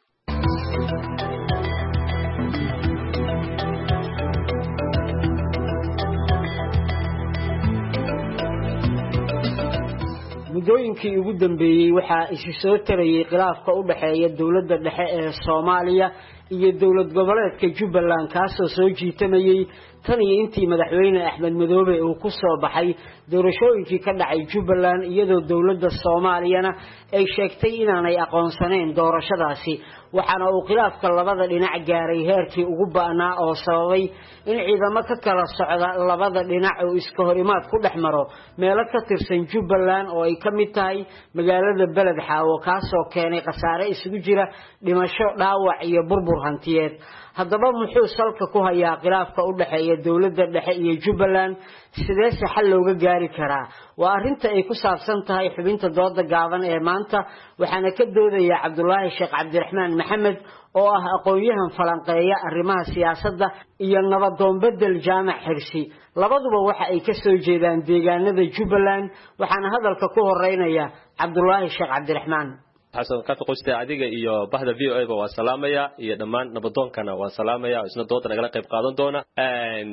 muddooyinkii ugu dambeeyey waxaa isi soo tarayay khilaafka u dhaxeeya dowladda dhexe ee Soomaaliya iyo dowlad goboleedka Jubbaland kaasoo soo jiitamayay tan iyo intii madaxweyne Axmed Madoobe uu ku soo baxay doorashooyinkii ka dhacay Jubbaland iyadoo dowladda Soomaaliyana ay sheegtay inaanay aqoonsaneen doorashadaasi. waxaana uu khilaafka labada dhinac gaaray heerkii ugu ba'naa oo sababay in ciidamo ka kala socda labada dhinac oo iska horimaad ku dhex maro meelo ka tirsan Jubbaland oo ay ka mid tahay magaalada Beled Xaawo kaasoo keenay khasaare isugu jira dhimasho, dhaawac iyo burbur hantiyeed. haddaba muxuu salka ku hayaa khilaafka u dhaxeeya dowladda dhexe iyo Jubbaland sidee se xal looga gaari karaa? waa arinta ay ku saabsan tahay xubinta dooda gaaban ee maanta. waxaana ka doodaya Cabdullaahi Sheekh Cabdiraxmaan Maxamed oo ah aqoon-yahan falanqeeya arrimaha siyaasadda iyo nabadoon bedel jaamac xirsi. labaduba waxa ay ka soo jeedaan deegaanada Jubbaland. waxaana hadalka ku horeynaya Cabdullaahi Sheekh Cabdiraxmaan. xasan ka qoystay adiga iyo bahda V O A ba waa salaamaya iyo dhammaan nabadoonkana waa salaamaya isna dooda nagala qayb qaadan doona. een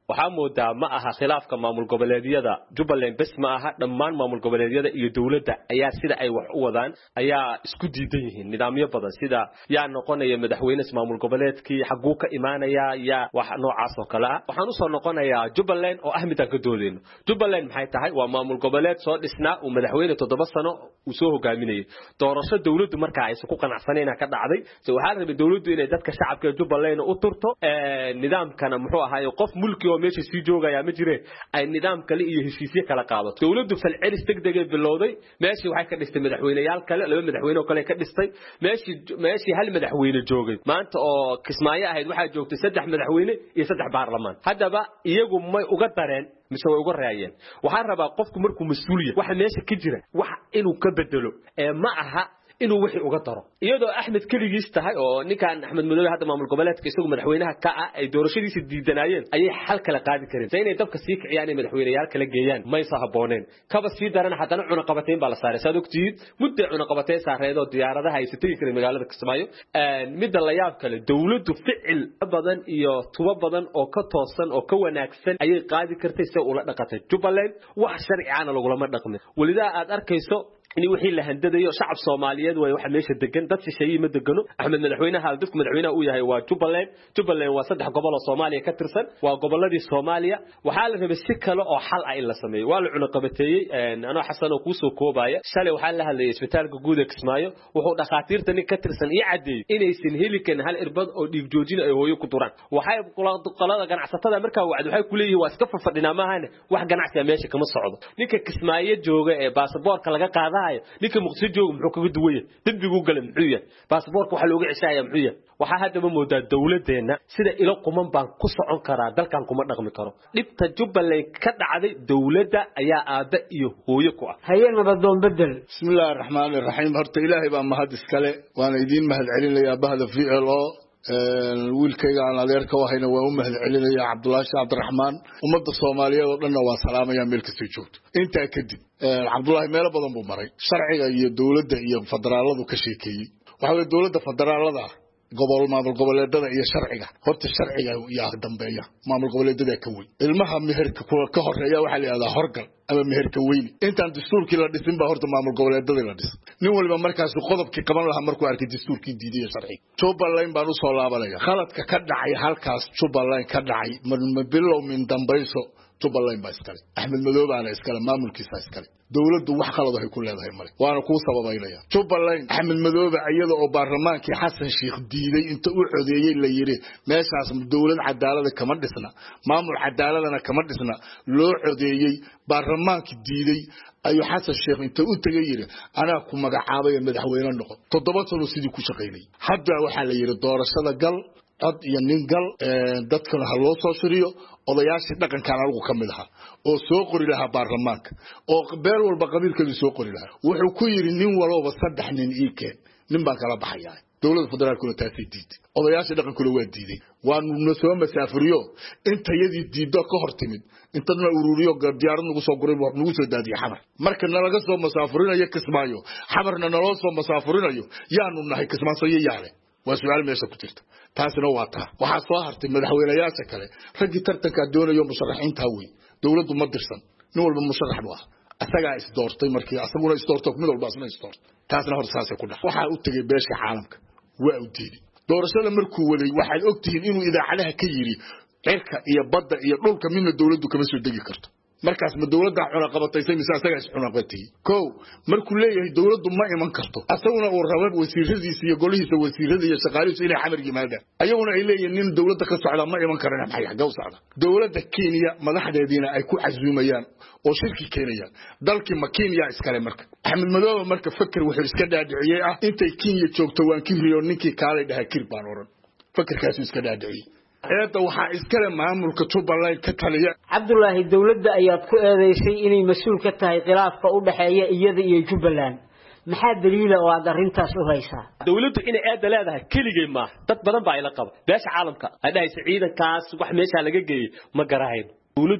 waxaa moodaa ma aha khilaafka maamul goboleedyada Jubbaland bas ma aha dhammaan maamul goboleedyada iyo dawladda ayaa sida ay wax u wadaan ayaa isku diidan yihiin nidaamyo badan sida yaa noqonaya madaxweyne maamul goboleedkii xaguu ka imaanaya yaa wax noocaas oo kale ah waxaan u soo noqonayaa Jubbaland oo Ahmed aan ka doodeyno Jubbaland maxay tahay waa maamul goboleed soo dhisnaa oo madaxweyne toddoba sano uu soo hogaaminayay doorasho dawladdu markaa ay ku qanacsanayna ka dhacday soo waxaa rabay dawladdu inay dadka shacabka Jubbaland u turto nidaamkana muxuu ahaay qof mulki oo meesha sii joogaya ma jireen ay nidaam kale iyo heshiisyo kala qaadato dawladdu falcelis degdeg ah bilowday meeshii waxay ka dhistay madaxweynayaal kale laba madaxweyne oo kale ka dhistay meeshii meeshii hal madaxweyne joogay maanta oo Kismaayo ahayd waxa joogtay saddex madaxweyne iyo saddex baarlamaan haddaba iyagu may uga dareen mise way uga raayeen waxaan rabaa qofku markuu mas'uuliye waxa meesha ka jira wax inuu ka bedelo ee ma aha inuu wixii uga daro iyadoo Ahmed kaligiis tahay oo ninkan Ahmed Madoobe hadda maamul goboleedka isagu madaxweynaha ka ah ay doorashadiisa diidanayeen ayay xal kala qaadi kareen inay dabka sii kiciyaan ay madaxweynayaal kala geeyaan may sahabooneen kaba sii daran haddana cuna qabateen baa la saaray saadogtiid muddo cuna qabatay saareedo diyaaradaha ay sitay kale magaalada Kismaayo mid la yaab kale dawladdu ficil badan iyo tuba badan oo ka toosan oo ka wanaagsan ayay qaadi kartay si uu la dhaqatay Jubbaland wax sharci aan lagu lama dhaqmin walidaa aad arkayso in wixii la handadayo shacab Soomaaliyeed way waxa meesha degan dad shisheeye ma degano Ahmed madaxweynaha dadku madaxweynaha uu yahay waa Jubbaland Jubbaland waa saddex gobol oo Soomaaliya ka tirsan waa goboladii Soomaaliya waxa la rabay si kale oo xal ah in la sameeyo waa la cuna qabateeyay anoo xasan oo ku soo koobaya shalay waxa la hadlayay isbitaalka guud ee Kismaayo wuxuu dhaqaatiirta nin ka tirsan iyo cadeeyay inaysan heli kan hal irbad oo dhiig joojin ay hooyo ku duraan waxay qolada ganacsatada markaa wacd waxay ku leeyihiin waa iska fafadhinaa maahan wax ganacsi meesha kama socdo ninka Kismaayo jooga ee baasaboorka laga qaaday ninka muqdisho jooga muxuu kaga duwaya dambigu galay muxuu yahay baasaboorka waxa looga cishaaya muxuu yahay waxa hadda ma moodaa dawladeena sida ilo quman baan ku socon karaa dalkan kuma dhaqmi karo dhibta Jubbaland ka dhacday dawladda ayaa aaba iyo hooyo ku ah hayeen nabadoon bedel bismillaahir rahmaanir rahiim horta ilaahay baa mahad iskale waan idin mahad celinayaa bahda V L O wiilkayga aan adeerka wahayna waan u mahad celinayaa Cabdullaahi Cabdiraxmaan ummadda Soomaaliyeed oo dhan waa salaamaya meel kasta joogto inta kadib Cabdullaahi meel badan buu maray sharciga iyo dawladda iyo federaaladu ka sheekeeyay waxa weey dawladda federaalada gobol maamul goboleedada iyo sharciga horta sharciga iyo dambeeya maamul goboleedada ka weyn ilmaha meherka ka horeeya waxa la yiraahdaa horgal ama meherka weyn intaan dastuurkii la dhisin ba horta maamul goboleedada la dhis nin walba markaas qodobkii qaban lahaa markuu arkay dastuurkii diiday sharciga Jubbaland baan u soo laabanaya khaladka ka dhacay halkaas Jubbaland ka dhacay ma bilow min dambayso Jubbaland baa iskale Ahmed Madoobe ana iskale maamulkiisa iskale dawladdu wax qalad ah ku leedahay male waana ku sababaynaya Jubbaland Ahmed Madoobe ayada oo baarlamaankii Xasan Sheikh diiday inta uu codeeyay la yiri meeshaas dawlad cadaalad kama dhisna maamul cadaaladna kama dhisna loo codeeyay baarlamaankii diiday ayuu Xasan Sheikh inta uu tagay yiri ana ku magacaabay madaxweyne noqon toddoba sano sidii ku shaqeynay hadda waxa la yiri doorashada gal cod iyo nin gal dadkana ha loo soo shiriyo odayaashii dhaqankan anigu ka mid aha oo soo qori lahaa baarlamaanka oo beel walba qabiilkeedu soo qori lahaa wuxuu ku yiri nin walba saddex nin ii keen nin baan kala baxayaa dawladda federaalku taasay diiday odayaashii dhaqanku waa diiday waanu soo masaafuriyo inta yadii diido ka hortimid intana ururiyo diyaarad nagu soo guray nagu soo daadiyay xamar marka nalaga soo masaafurinayo Kismaayo xamarna naloo soo masaafurinayo yaanu nahay Kismaayo yaale waa su'aal meesha ku jirta taasina waa taa waxa soo hartay madaxweynayaasha kale ragii tartanka doonayo musharaxiinta weey dawladdu ma dirsan nin walba musharax waa asaga is doortay markii asaguna is doortay mid walba asna is doortay taasina hor saasay ku dhax waxa uu tagay beeshka caalamka waa u diiday doorashada markuu waday waxaad ogtihiin inuu idaacadaha ka yiri cirka iyo badda iyo dhulka midna dawladdu kama soo degi karto markaas ma dawladda cuna qabatay mise asaga is cuna qabatay ko markuu leeyahay dawladdu ma iman karto asaguna uu rabo wasiiradiisa iyo golihiisa wasiirada iyo shaqaalihiisa inay xamar yimaadaan ayaguna ay leeyihiin nin dawladda ka socda ma iman karana maxay xaga u socda dawladda Kenya madaxdeedina ay ku casuumayaan oo shirki keenayaan dalkii ma Kenya iskale marka Ahmed Madoobe marka fakir wuxuu iska dhaadhiciyay ah intay Kenya joogto waan kibriyo ninkii kaalay dhahay kirbaan oran fakirkaas iska dhaadhiciyay hay'adda waxa iskale maamulka Jubbaland ka taliya Cabdullaahi dawladda ayaa ku eedeysay inay mas'uul ka tahay khilaafka u dhaxeeya iyada iyo Jubbaland maxaa daliil oo aad arintaas u haysaa dawladdu inay aad leedahay keligay ma dad badan baa ila qaba beesha caalamka ay dhahay ciidankaas wax meesha laga geeyay ma garahayn dawladdu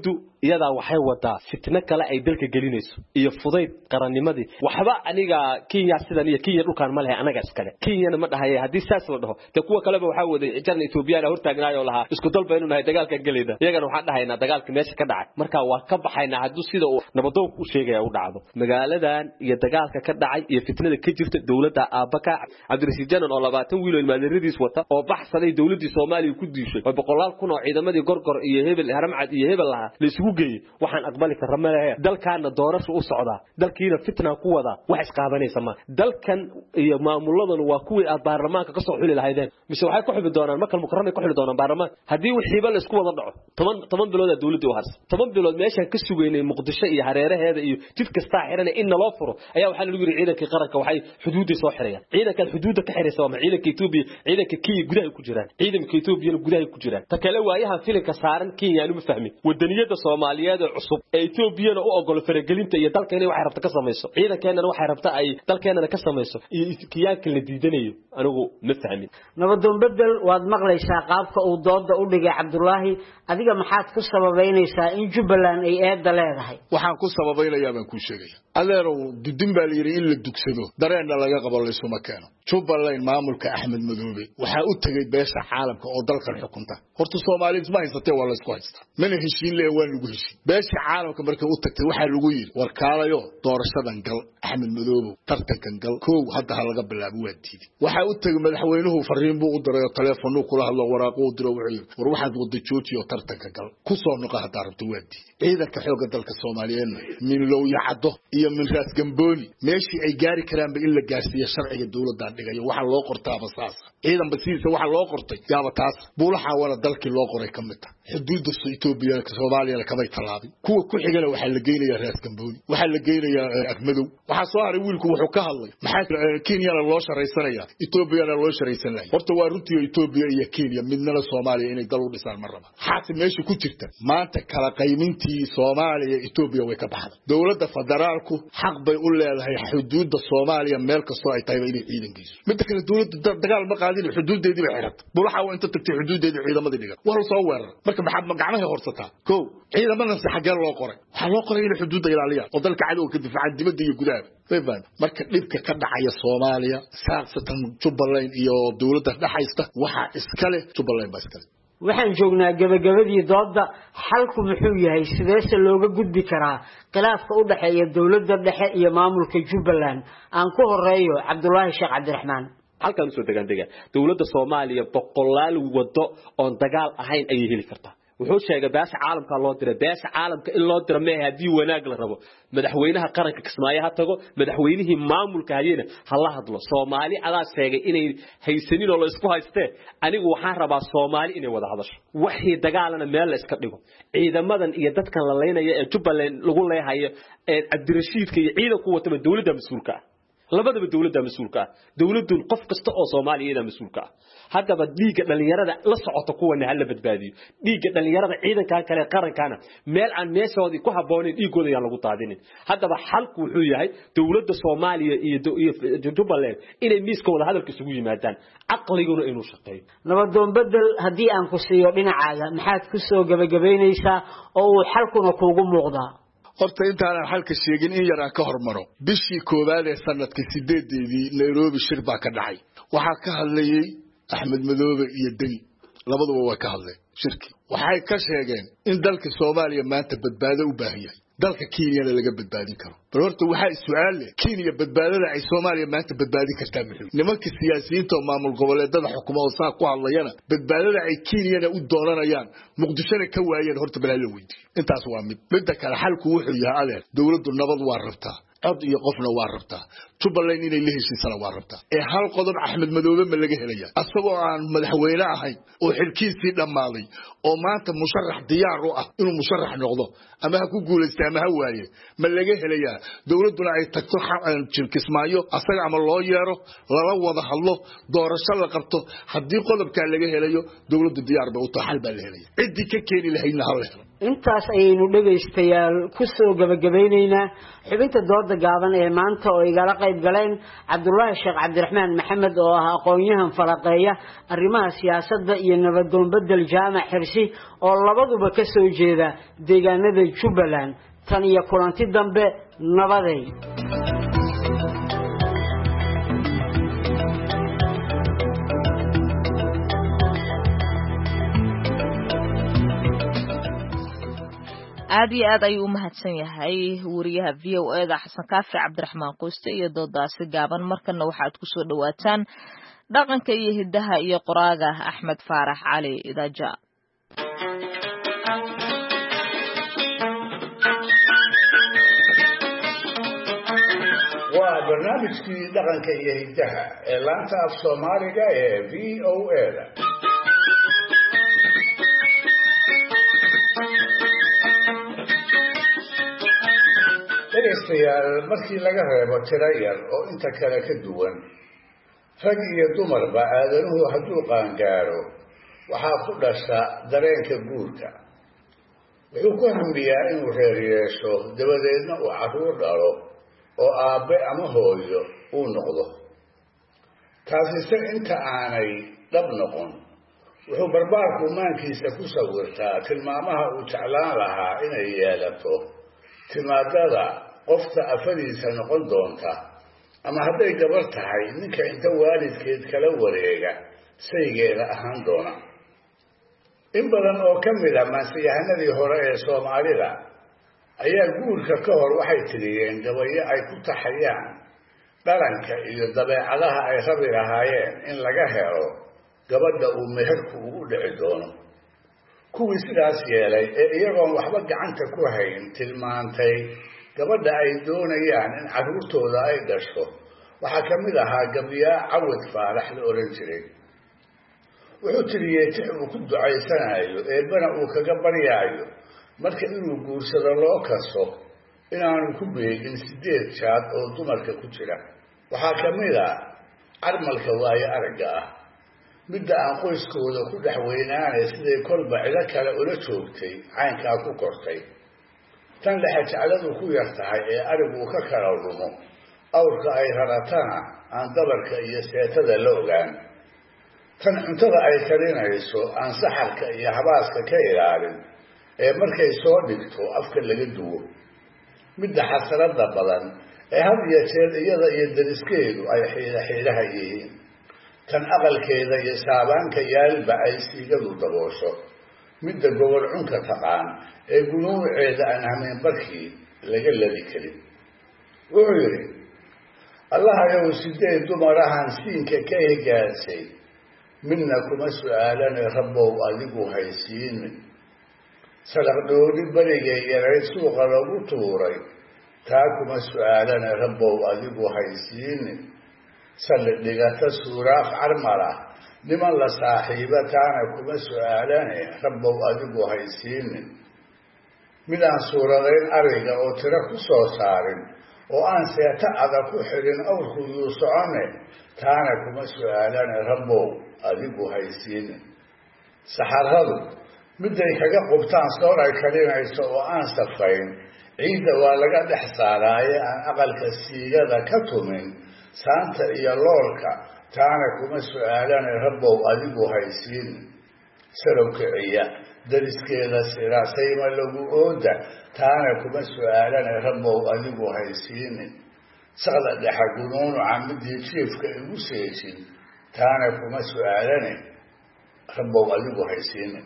iyadaa waxay wadaa fitna kale ay dalka gelinayso iyo fudayd qarannimadii waxba aniga Kenya sidan iyo Kenya dhulkaan ma lahayn anaga iskale Kenya ma dhahay hadii saas la dhaho ta kuwa kaleba waxa waday xijarna Ethiopia hor taagnaayo lahaa isku dalba inuu nahay dagaalka galeeda iyagana waxa dhahaynaa dagaalka meesha ka dhacay marka waa ka baxaynaa haduu sida uu nabadoon u sheegay u dhacdo magaaladan iyo dagaalka ka dhacay iyo fitnada ka jirta dawladda Aabaka Cabdirasiid Janan oo labaatan wiil oo maadaridiis wata oo baxsaday dawladda Soomaaliya ku diishay oo boqolaal kun oo ciidamadii gorgor iyo hebel haramcad iyo hebel lahaa la isugu geeyay waxaan aqbali karnaa malaha dalkaana doorasho u socda dalkiina fitna ku wada wax isqaabanaysa ma dalkan iyo maamuladan waa kuwii aad baarlamaanka ka soo xuli lahaydeen mise waxay ku xubin doonaan marka mukarram ay ku xuli doonaan baarlamaan hadii wixiiba la isku wada dhaco toban toban bilood dawladda u harsan toban bilood meesha ka sugeynay Muqdisho iyo hareeraheeda iyo jid kasta xiran in loo furo ayaa waxa lagu yiri ciidanka qaranka waxay xuduudda soo xirayaan ciidanka xuduudda ka xiraysa waa ciidanka Itoobiya ciidanka Kenya gudaha ku jiraan ciidanka Itoobiya gudaha ku jiraan ta kale waayaha filinka saaran Kenya aanu fahmin wadaniyada Soomaaliyeed ee cusub ee Itoobiya u ogol faragelinta iyo dalkeena waxay rabta ka sameeyso ciidankeena waxay rabta ay dalkeena ka sameeyso iyo kiyaanka la diidanayo anigu ma fahmin nabadoon bedel waad maqlaysaa qaabka uu dooda u dhigay Cabdullaahi adiga maxaad ku sababeynaysaa in Jubbaland ay eeda leedahay waxaan ku sababaynayaa baan ku sheegay adeerow dudin baa la yiri in la dugsado dareena laga qabalayso ma keeno Jubbaland maamulka Axmed Madoobe waxa uu tagay beesha caalamka oo dalka xukunta horta Soomaaliyeed ma haysatay wala isku haysta mana heshiin leeyahay waa lagu heshiin beesha caalamka markay u tagtay waxa lagu yiri warkaalayo doorashadan gal Axmed Madoobe tartankan gal koow hadda laga bilaabo waa diiday waxa uu tagay madaxweynuhu fariin buu u diray telefoon uu kula hadlo waraaqo u diray wuxuu war waxaad wada joojiyo tartanka gal ku soo noqo hadda rabto waa diiday ciidanka xooga dalka Soomaaliyeed min loo yacdo iyo min raas gambooni meeshii ay gaari karaan ba in la gaarsiiyo sharciga dawladda dhigayo waxa loo qortaa basaas ciidan basiisa waxa loo qortay yaaba taas buulaha wala dalkii loo qoray kamida xuduudda Itoobiya ka Soomaaliya kamay talaabin kuwa ku xigana waxa la geynayaa raas gambooni waxa la geynayaa Agmadow waxa soo haray wiilku wuxuu ka hadlay maxaa Kenya loo sharaysanaya Itoobiya loo sharaysanaya horta waa runtii Itoobiya iyo Kenya midna Soomaaliya inay dal u dhisaan marraba xaasi meesha ku jirta maanta kala qaymintii Soomaaliya Itoobiya way ka baxday dawladda federaalku xaq bay u leedahay xuduudda Soomaaliya meel kasta ay tahay inay ciidan geyso mid kale dawladda dagaal ma qaadin xuduudeedii bay xiratay bulaha waa inta tagtay xuduudeedii ciidamada dhiga waxa soo weerar marka maxaad gacmaha horsataa koow ciidamada si xagal loo qoray waxa loo qoray in xuduudda ilaaliyaan oo dalka cadow ka difaacan dibadda iyo gudaha fayfan marka dhibka ka dhacaya Soomaaliya saaqsatan Jubbaland iyo dawladda dhaxaysta waxa iskale Jubbaland baa iskale waxaan joognaa gabagabadii dooda xalku muxuu yahay sideese looga gudbi karaa khilaafka u dhaxeeya dawladda dhexe iyo maamulka Jubbaland aan ku horeeyo Cabdullaahi Sheekh Cabdiraxmaan halkan soo degan degan dawladda Soomaaliya boqolaal wado oo dagaal ahayn ay heli kartaa wuxuu sheegay beesha caalamka loo diray beesha caalamka in loo diro meeha hadii wanaag la rabo madaxweynaha qaranka Kismaayo ha tago madaxweynihii maamulka hayeen hala hadlo Soomaali adaa sheegay inay haysanin oo la isku haystee anigu waxaan rabaa Soomaali inay wada hadasho wixii dagaalana meel la iska dhigo ciidamadan iyo dadkan la leeyahay ee Jubbaland lagu leeyahay ee Cabdirashiidka iyo ciidanku wataba dawladda mas'uulka labadaba dawladda mas'uulka dawladdu qof kasta oo Soomaaliyeed mas'uulka haddaba dhiiga dhalinyarada la socota kuwana hal la badbaadiyo dhiiga dhalinyarada ciidanka kale qarankana meel aan meeshoodii ku habooneen dhiigooda yaa lagu taadinin haddaba xalku wuxuu yahay dawladda Soomaaliya iyo Jubbaland inay miiskooda hadalka isugu yimaadaan aqliguna inuu shaqeeyo nabadoon bedel hadii aan ku siiyo dhinacaaga maxaad ku soo gabagabeynaysaa oo uu xalkuna kuugu muuqdaa horta intaan xalka sheegin in yar aan ka hormaro bishii koowaad ee sanadkii sideedeedii Nairobi shir baa ka dhacay waxa ka hadlayay Axmed Madoobe iyo Deni labaduba waa ka hadlay shirki waxay ka sheegeen in dalka Soomaaliya maanta badbaado u baahan yahay dalka Kenya laga badbaadin karo bal horta waxa su'aal leh Kenya badbaadada ay Soomaaliya maanta badbaadin kartaa muxuu nimanka siyaasiyiinta oo maamul goboleedada xukuumadda saa ku hadlayana badbaadada ay Kenya u dooranayaan Muqdisho ka waayeen horta bal la weydiin intaas waa mid mid kale xalku wuxuu yahay adeer dawladdu nabad waa rabtaa cod iyo qofna waa rabtaa Jubbaland inay la heshiisana waa rabtaa ee hal qodob Axmed Madoobe ma laga helaya asagoo aan madaxweyne ahayn oo xilkiisii dhamaaday oo maanta musharax diyaar u ah inuu musharax noqdo ama ha ku guuleystaa ama ha waaye ma laga helaya dawladuna ay tagto Kismaayo asaga ama loo yeero lala wada hadlo doorasho la qabto hadii qodobka laga helayo dawladdu diyaar ba u tahay hal baa la helaya cidii ka keeni lahayna hal helo intaas ayaynu dhageystayaal ku soo gabagabaynaynaa xubinta dooda gaaban ee maanta oo igala qayb qayb galeen cabdulaahi sheekh cabdiraxmaan maxamed oo ah aqoon-yahan falaqeeya arrimaha siyaasadda iyo nabadoon bedel jaamac xirsi oo labaduba ka soo jeeda deegaanada jubbaland tan iyo kulanti dambe nabaday. aad iyo aad ayuu u mahadsan yahay wariyaha v o e da xasan kaafi cabdiraxmaan qoyste iyo doodaasi gaaban. markana waxaad ku soo dhawaataan dhaqanka iyo hidaha iyo qoraaga axmed faarax cali idaja. waa barnaamijkii dhaqanka iyo hidaha ee laanta af soomaaliga ee v o e da. dhegaystayaal, markii laga reebo tiro yar oo inta kale ka duwan, rag iyo dumarba aadanuhu hadduu qaangaaro waxaa ku dhasha dareenka guurka. wuxuu ku hambiyaa inuu reer yeesho, dabadeedna uu carruur dhalo oo aabbe ama hooyo uu noqdo. taasise inta aanay dhab noqon, wuxuu barbaarku maankiisa ku sawirtaa tilmaamaha uu jeclaan lahaa inay yeelato timaadada qofta afadiisa noqon doonta, ama hadday gabar tahay ninka inta waalidkeed kala wareega saygeeda ahaan doona. in badan oo ka mid a maansiyahanadii hore ee soomaalida ayaa guurka ka hor waxay tiriyeen gabayo ay ku taxayaan dhalanka iyo dabeecadaha ay rabi lahaayeen in laga helo gabadha uu meherku ugu dhici doono. kuwii sidaas yeelay ee iyagoon waxba gacanta ku hayn tilmaantay gabadha ay doonayaan in carruurtooda ay dhasho waxaa ka mid ahaa gabyaa cawad faarax la odhan jiray. wuxuu tiriyey tix uu ku ducaysanayo eebbana uu kaga baryaayo marka inuu guursado loo kaso inaanu ku beegin sideed jaad oo dumarka ku jira. waxaa ka mid a carmalka waayo aragga ah, midda aan qoyskooda ku dhex weynaanay siday kolba cido kale ula joogtay caynkaa ku kortay, tan dhexe jecladu ku yar tahay ee ariguu ka kala lumo, awrka ay raratana aan dabarka iyo seetada la ogaan, tan cuntada ay karinayso aan saxarka iyo habaaska ka ilaalin ee markay soo dhigto afka laga duwo, midda xasrada badan ee had iyo jeer iyada iyo dariskeedu ay xiidha xiidhaha yihiin, tan aqalkeeda iyo saabaanka yaalba ay siigadu daboosho, midda gobol cunka taqaan ee gunuuceeda aan hameen barkii laga ladi karin. wuxuu yidhi, allahayow sideed dumarahan siinka ka higaadsay, midna kuma su-aalane rabbow adigu haysiinin. sadaqdoodi berigay yarayd suuqa lagu tuuray, taa kuma su-aalane rabbow adigu haysiinin. salli dhigata suuraaf carmala, niman la saaxiiba taana kuma su-aalane rabbow adigu haysiinin. mid aan suuradayn ariga oo tiro ku soo saarin oo aan seeta adag ku xidhin awrku yuu socone, taana kuma su-aalane rabbow adigu haysiinin. saxaradu midday kaga qubtaan soor ay karinayso oo aan safayn, ciidda waa laga dhex saaraaye aan aqalka siigada ka tumin, saanta iyo loolka taana kuma su-aalane rabbow adigu haysiinin. salow kiciya dariskeeda sira sayma lagu ooda, taana kuma su-aalane rabbow adigu haysiinin. saqda dhexa gunuunuca midii jiifka igu seejin, taana kuma su-aalane rabbow adigu haysiinin.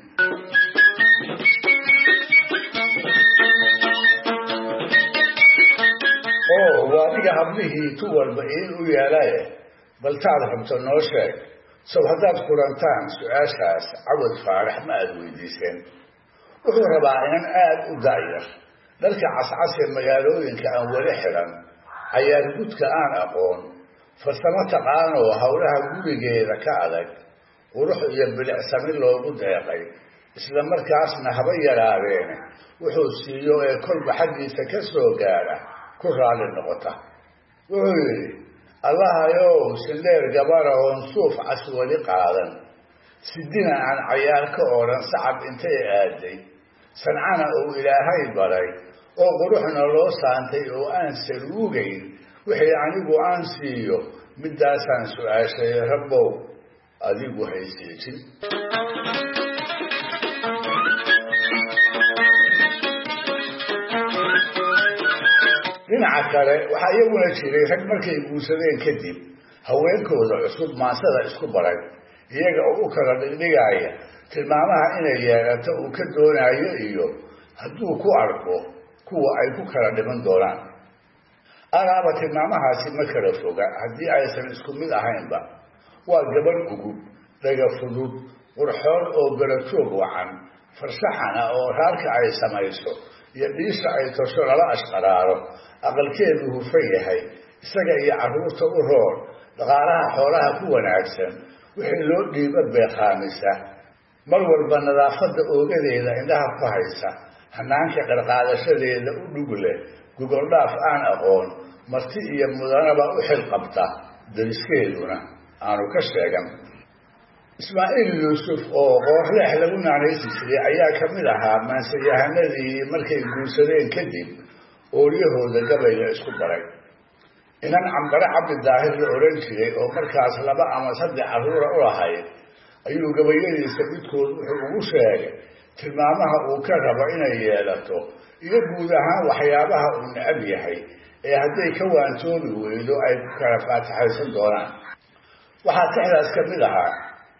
oo waadiga hablihii tu walba iin u yeelaye, bal taad rabto noo sheeg. sow haddaad kulantaan su-aashaas cawad faarax ma aada weydiiseen. wuxuu rabaa inan aada u dacyar, dharka cascasee magaalooyinka aan weli xiran, cayaar gudka aan aqoon, farsamo taqaanoo howlaha gurigeeda ka adag, qurux iyo bilicsami loogu deeqay, isla markaasna haba yaraadeene wuxuu siiyo ee kolba xaggiisa ka soo gaara ku raalli noqota. wuxuu yidhi, allahayow sindheer gabara oon suuf cas weli qaadan, sidina aan cayaar ka odhan sacab intay aaday, sancana uu ilaahay baray oo quruxna loo saantay oo aan saruugayn, wixii anigu aan siiyo midaasaan su-aashay rabbow adigu haysiijin. dhinaca kale waxaa iyaguna jiray rag markay guursadeen kadib haweenkooda cusub maansada isku baray iyaga oo u kala dhigdhigaya tilmaamaha inay yeelato uu ka doonayo iyo hadduu ku arko kuwa ay ku kala dhiman doonaan. alaaba tilmaamahaasi ma kala foga haddii aysan isku mid ahaynba. waa gabadh ugub dhaga fudud qurxoon oo barajoog wacan farshaxana oo raarka ay samayso iyo dhiisha ay tosho lala ashqaraaro aqalkeedu hufan yahay isaga iyo carruurta u roor dhaqaalaha xoolaha ku wanaagsan wixii loo dhiiba beeqaamisa mar walba nadaafadda oogadeeda indhaha ku haysa hanaanka qarqaadashadeeda u dhug leh gogoldhaaf aan aqoon marti iyo mudanaba u xil qabta dariskeeduna aanu ka sheegan. ismaaciil yuusuf oo qoorleex lagu naanaysi jiray ayaa ka mid ahaa maansayahanadii markay guursadeen kadib ooryahooda gabayga isku daray. inan cambare cabdi daahir la odhan jiray oo markaas laba ama saddex carruura u lahayd ayuu gabayadiisa midkood wuxuu ugu sheegay tilmaamaha uu ka rabo inay yeelato iyo guud ahaan waxyaabaha uu necab yahay ee hadday ka waantoobi weydo ay ku kala faataxaysan doonaan. waxaa tixdaas ka mid ahaa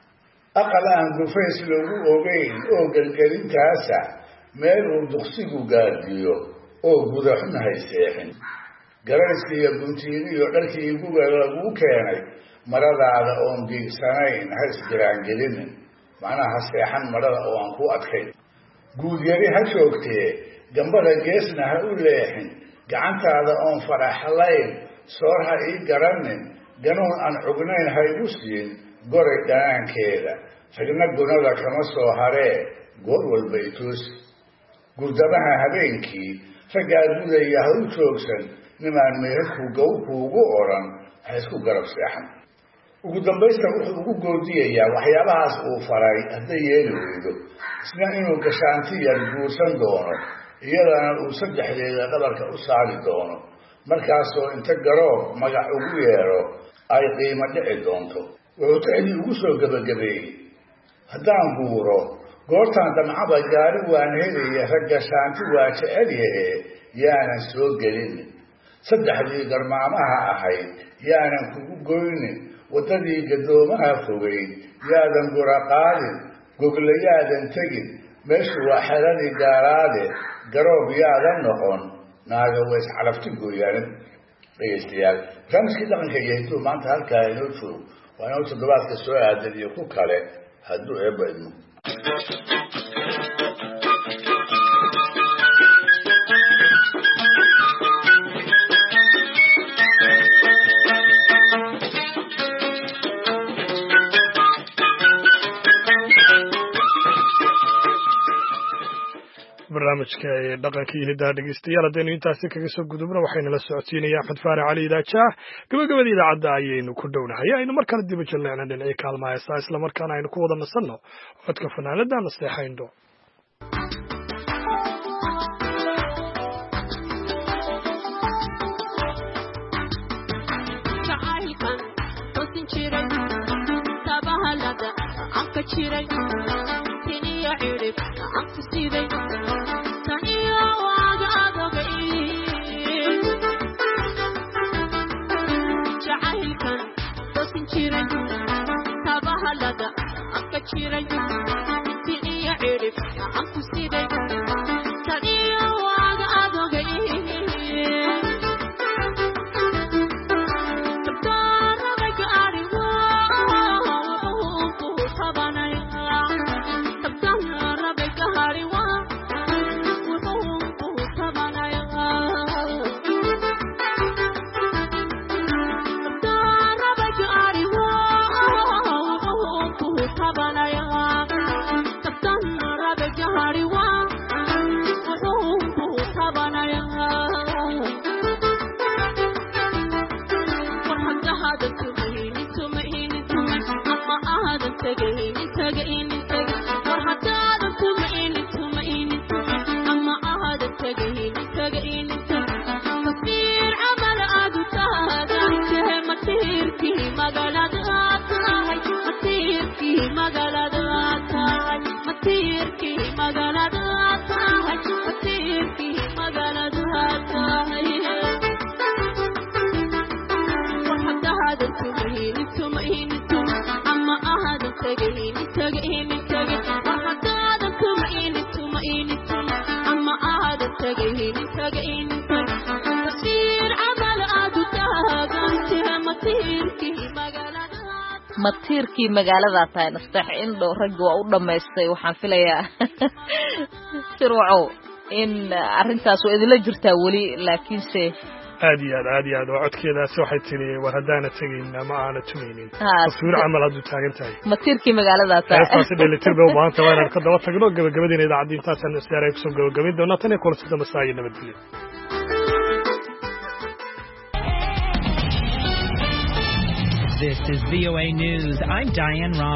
aqal aan gufays loogu ogeyn oo gelgelintaasa meel uu duqsigu gaardiyo oo gudaxun hayseexin garayska iyo guntiini iyo dharkii guga laguu keenay maradaada oon giigsanayn ha isgiraangelinin macnaha ha seexan marada oo aan ku adkayn guudyari ha joogtee gambada geesna ha u leexin gacantaada oon faraxlayn soor ha ii garanin ganuun aan cugnayn ha igu siin goray dhanaankeeda ragna gunada kama soo haree goor walba itoosi gurdamaha habeenkii raggaa gudaya ha u joogsan nimaan meherku gow kuugu odhan ha isku garab seexan. ugu dambaysta wuxuu ugu goodiyayaa waxyaabahaas uu faray hadday yeeli weydo isna inuu gashaanti yar guursan doono iyadana uu saddexdeeda dhabarka u saari doono markaasoo inta garoob magac ugu yeedho ay qiimo dhici doonto. wuxuu tixdii ugu soo gebagabeeyey haddaan guuro goortaan damcaba gaari waan helaya rag gashaanti waa jecel yahe yaanan soo gelinin saddexdii garmaamaha ahayd yaanan kugu goynin waddadii gadoomaha fogeyd yaadan gura qaadin gogla yaadan tegin meeshu waa xeradii gaaraade garoob yaadan noqon naaga ways calafti gooyaanin. dhegaystayaal barnaamijkii dhaqanka iyo hidduu maanta halkaa inoo joog waa inuu toddobaadka soo aadan iyo ku kale hadduu eebba idmo. barnaamijka dhaqanka iyo hidaha dhegeystayaal haddaynu intaasi kaga soo gudubno waxaynu la socodsiinaya axmed faarax cali idaajaah gabagabada idaacadda ayaynu ku dhownahay aynu mar kale diba jalleecna dhinacii kaalma heesaa isla markaana aynu ku wada nasanno codka fanaanada nasteexayndho. Banaya tagaynin tagaynin tagay waxaadan tumaynin tumaynin ama aadan tagaynin tagaynin tasiir camal aad u taagantaha matiirkii magaalada matiirkii magaalada tahay nastax indho rag waa u dhameystay waxaan filayaa sirwaco in arrintaas oo idila jirtaa weli laakiinse aad iyo aad aad iyo aad oo codkeedaasi waxay tiri war haddaana tegaynin ama aana tumaynin taswiir camal aad u taagan tahay matiirkii magaalada tahay heestaasi dheelitir bay u baahan tahay inaan ka daba tagno gabagabadiina idaacadda intaasaan isdaaray kusoo gabagabin doonaa tan iyo kulanti dambe saa iyo nabadgelyo This is V O A News. I'm Diane Ross.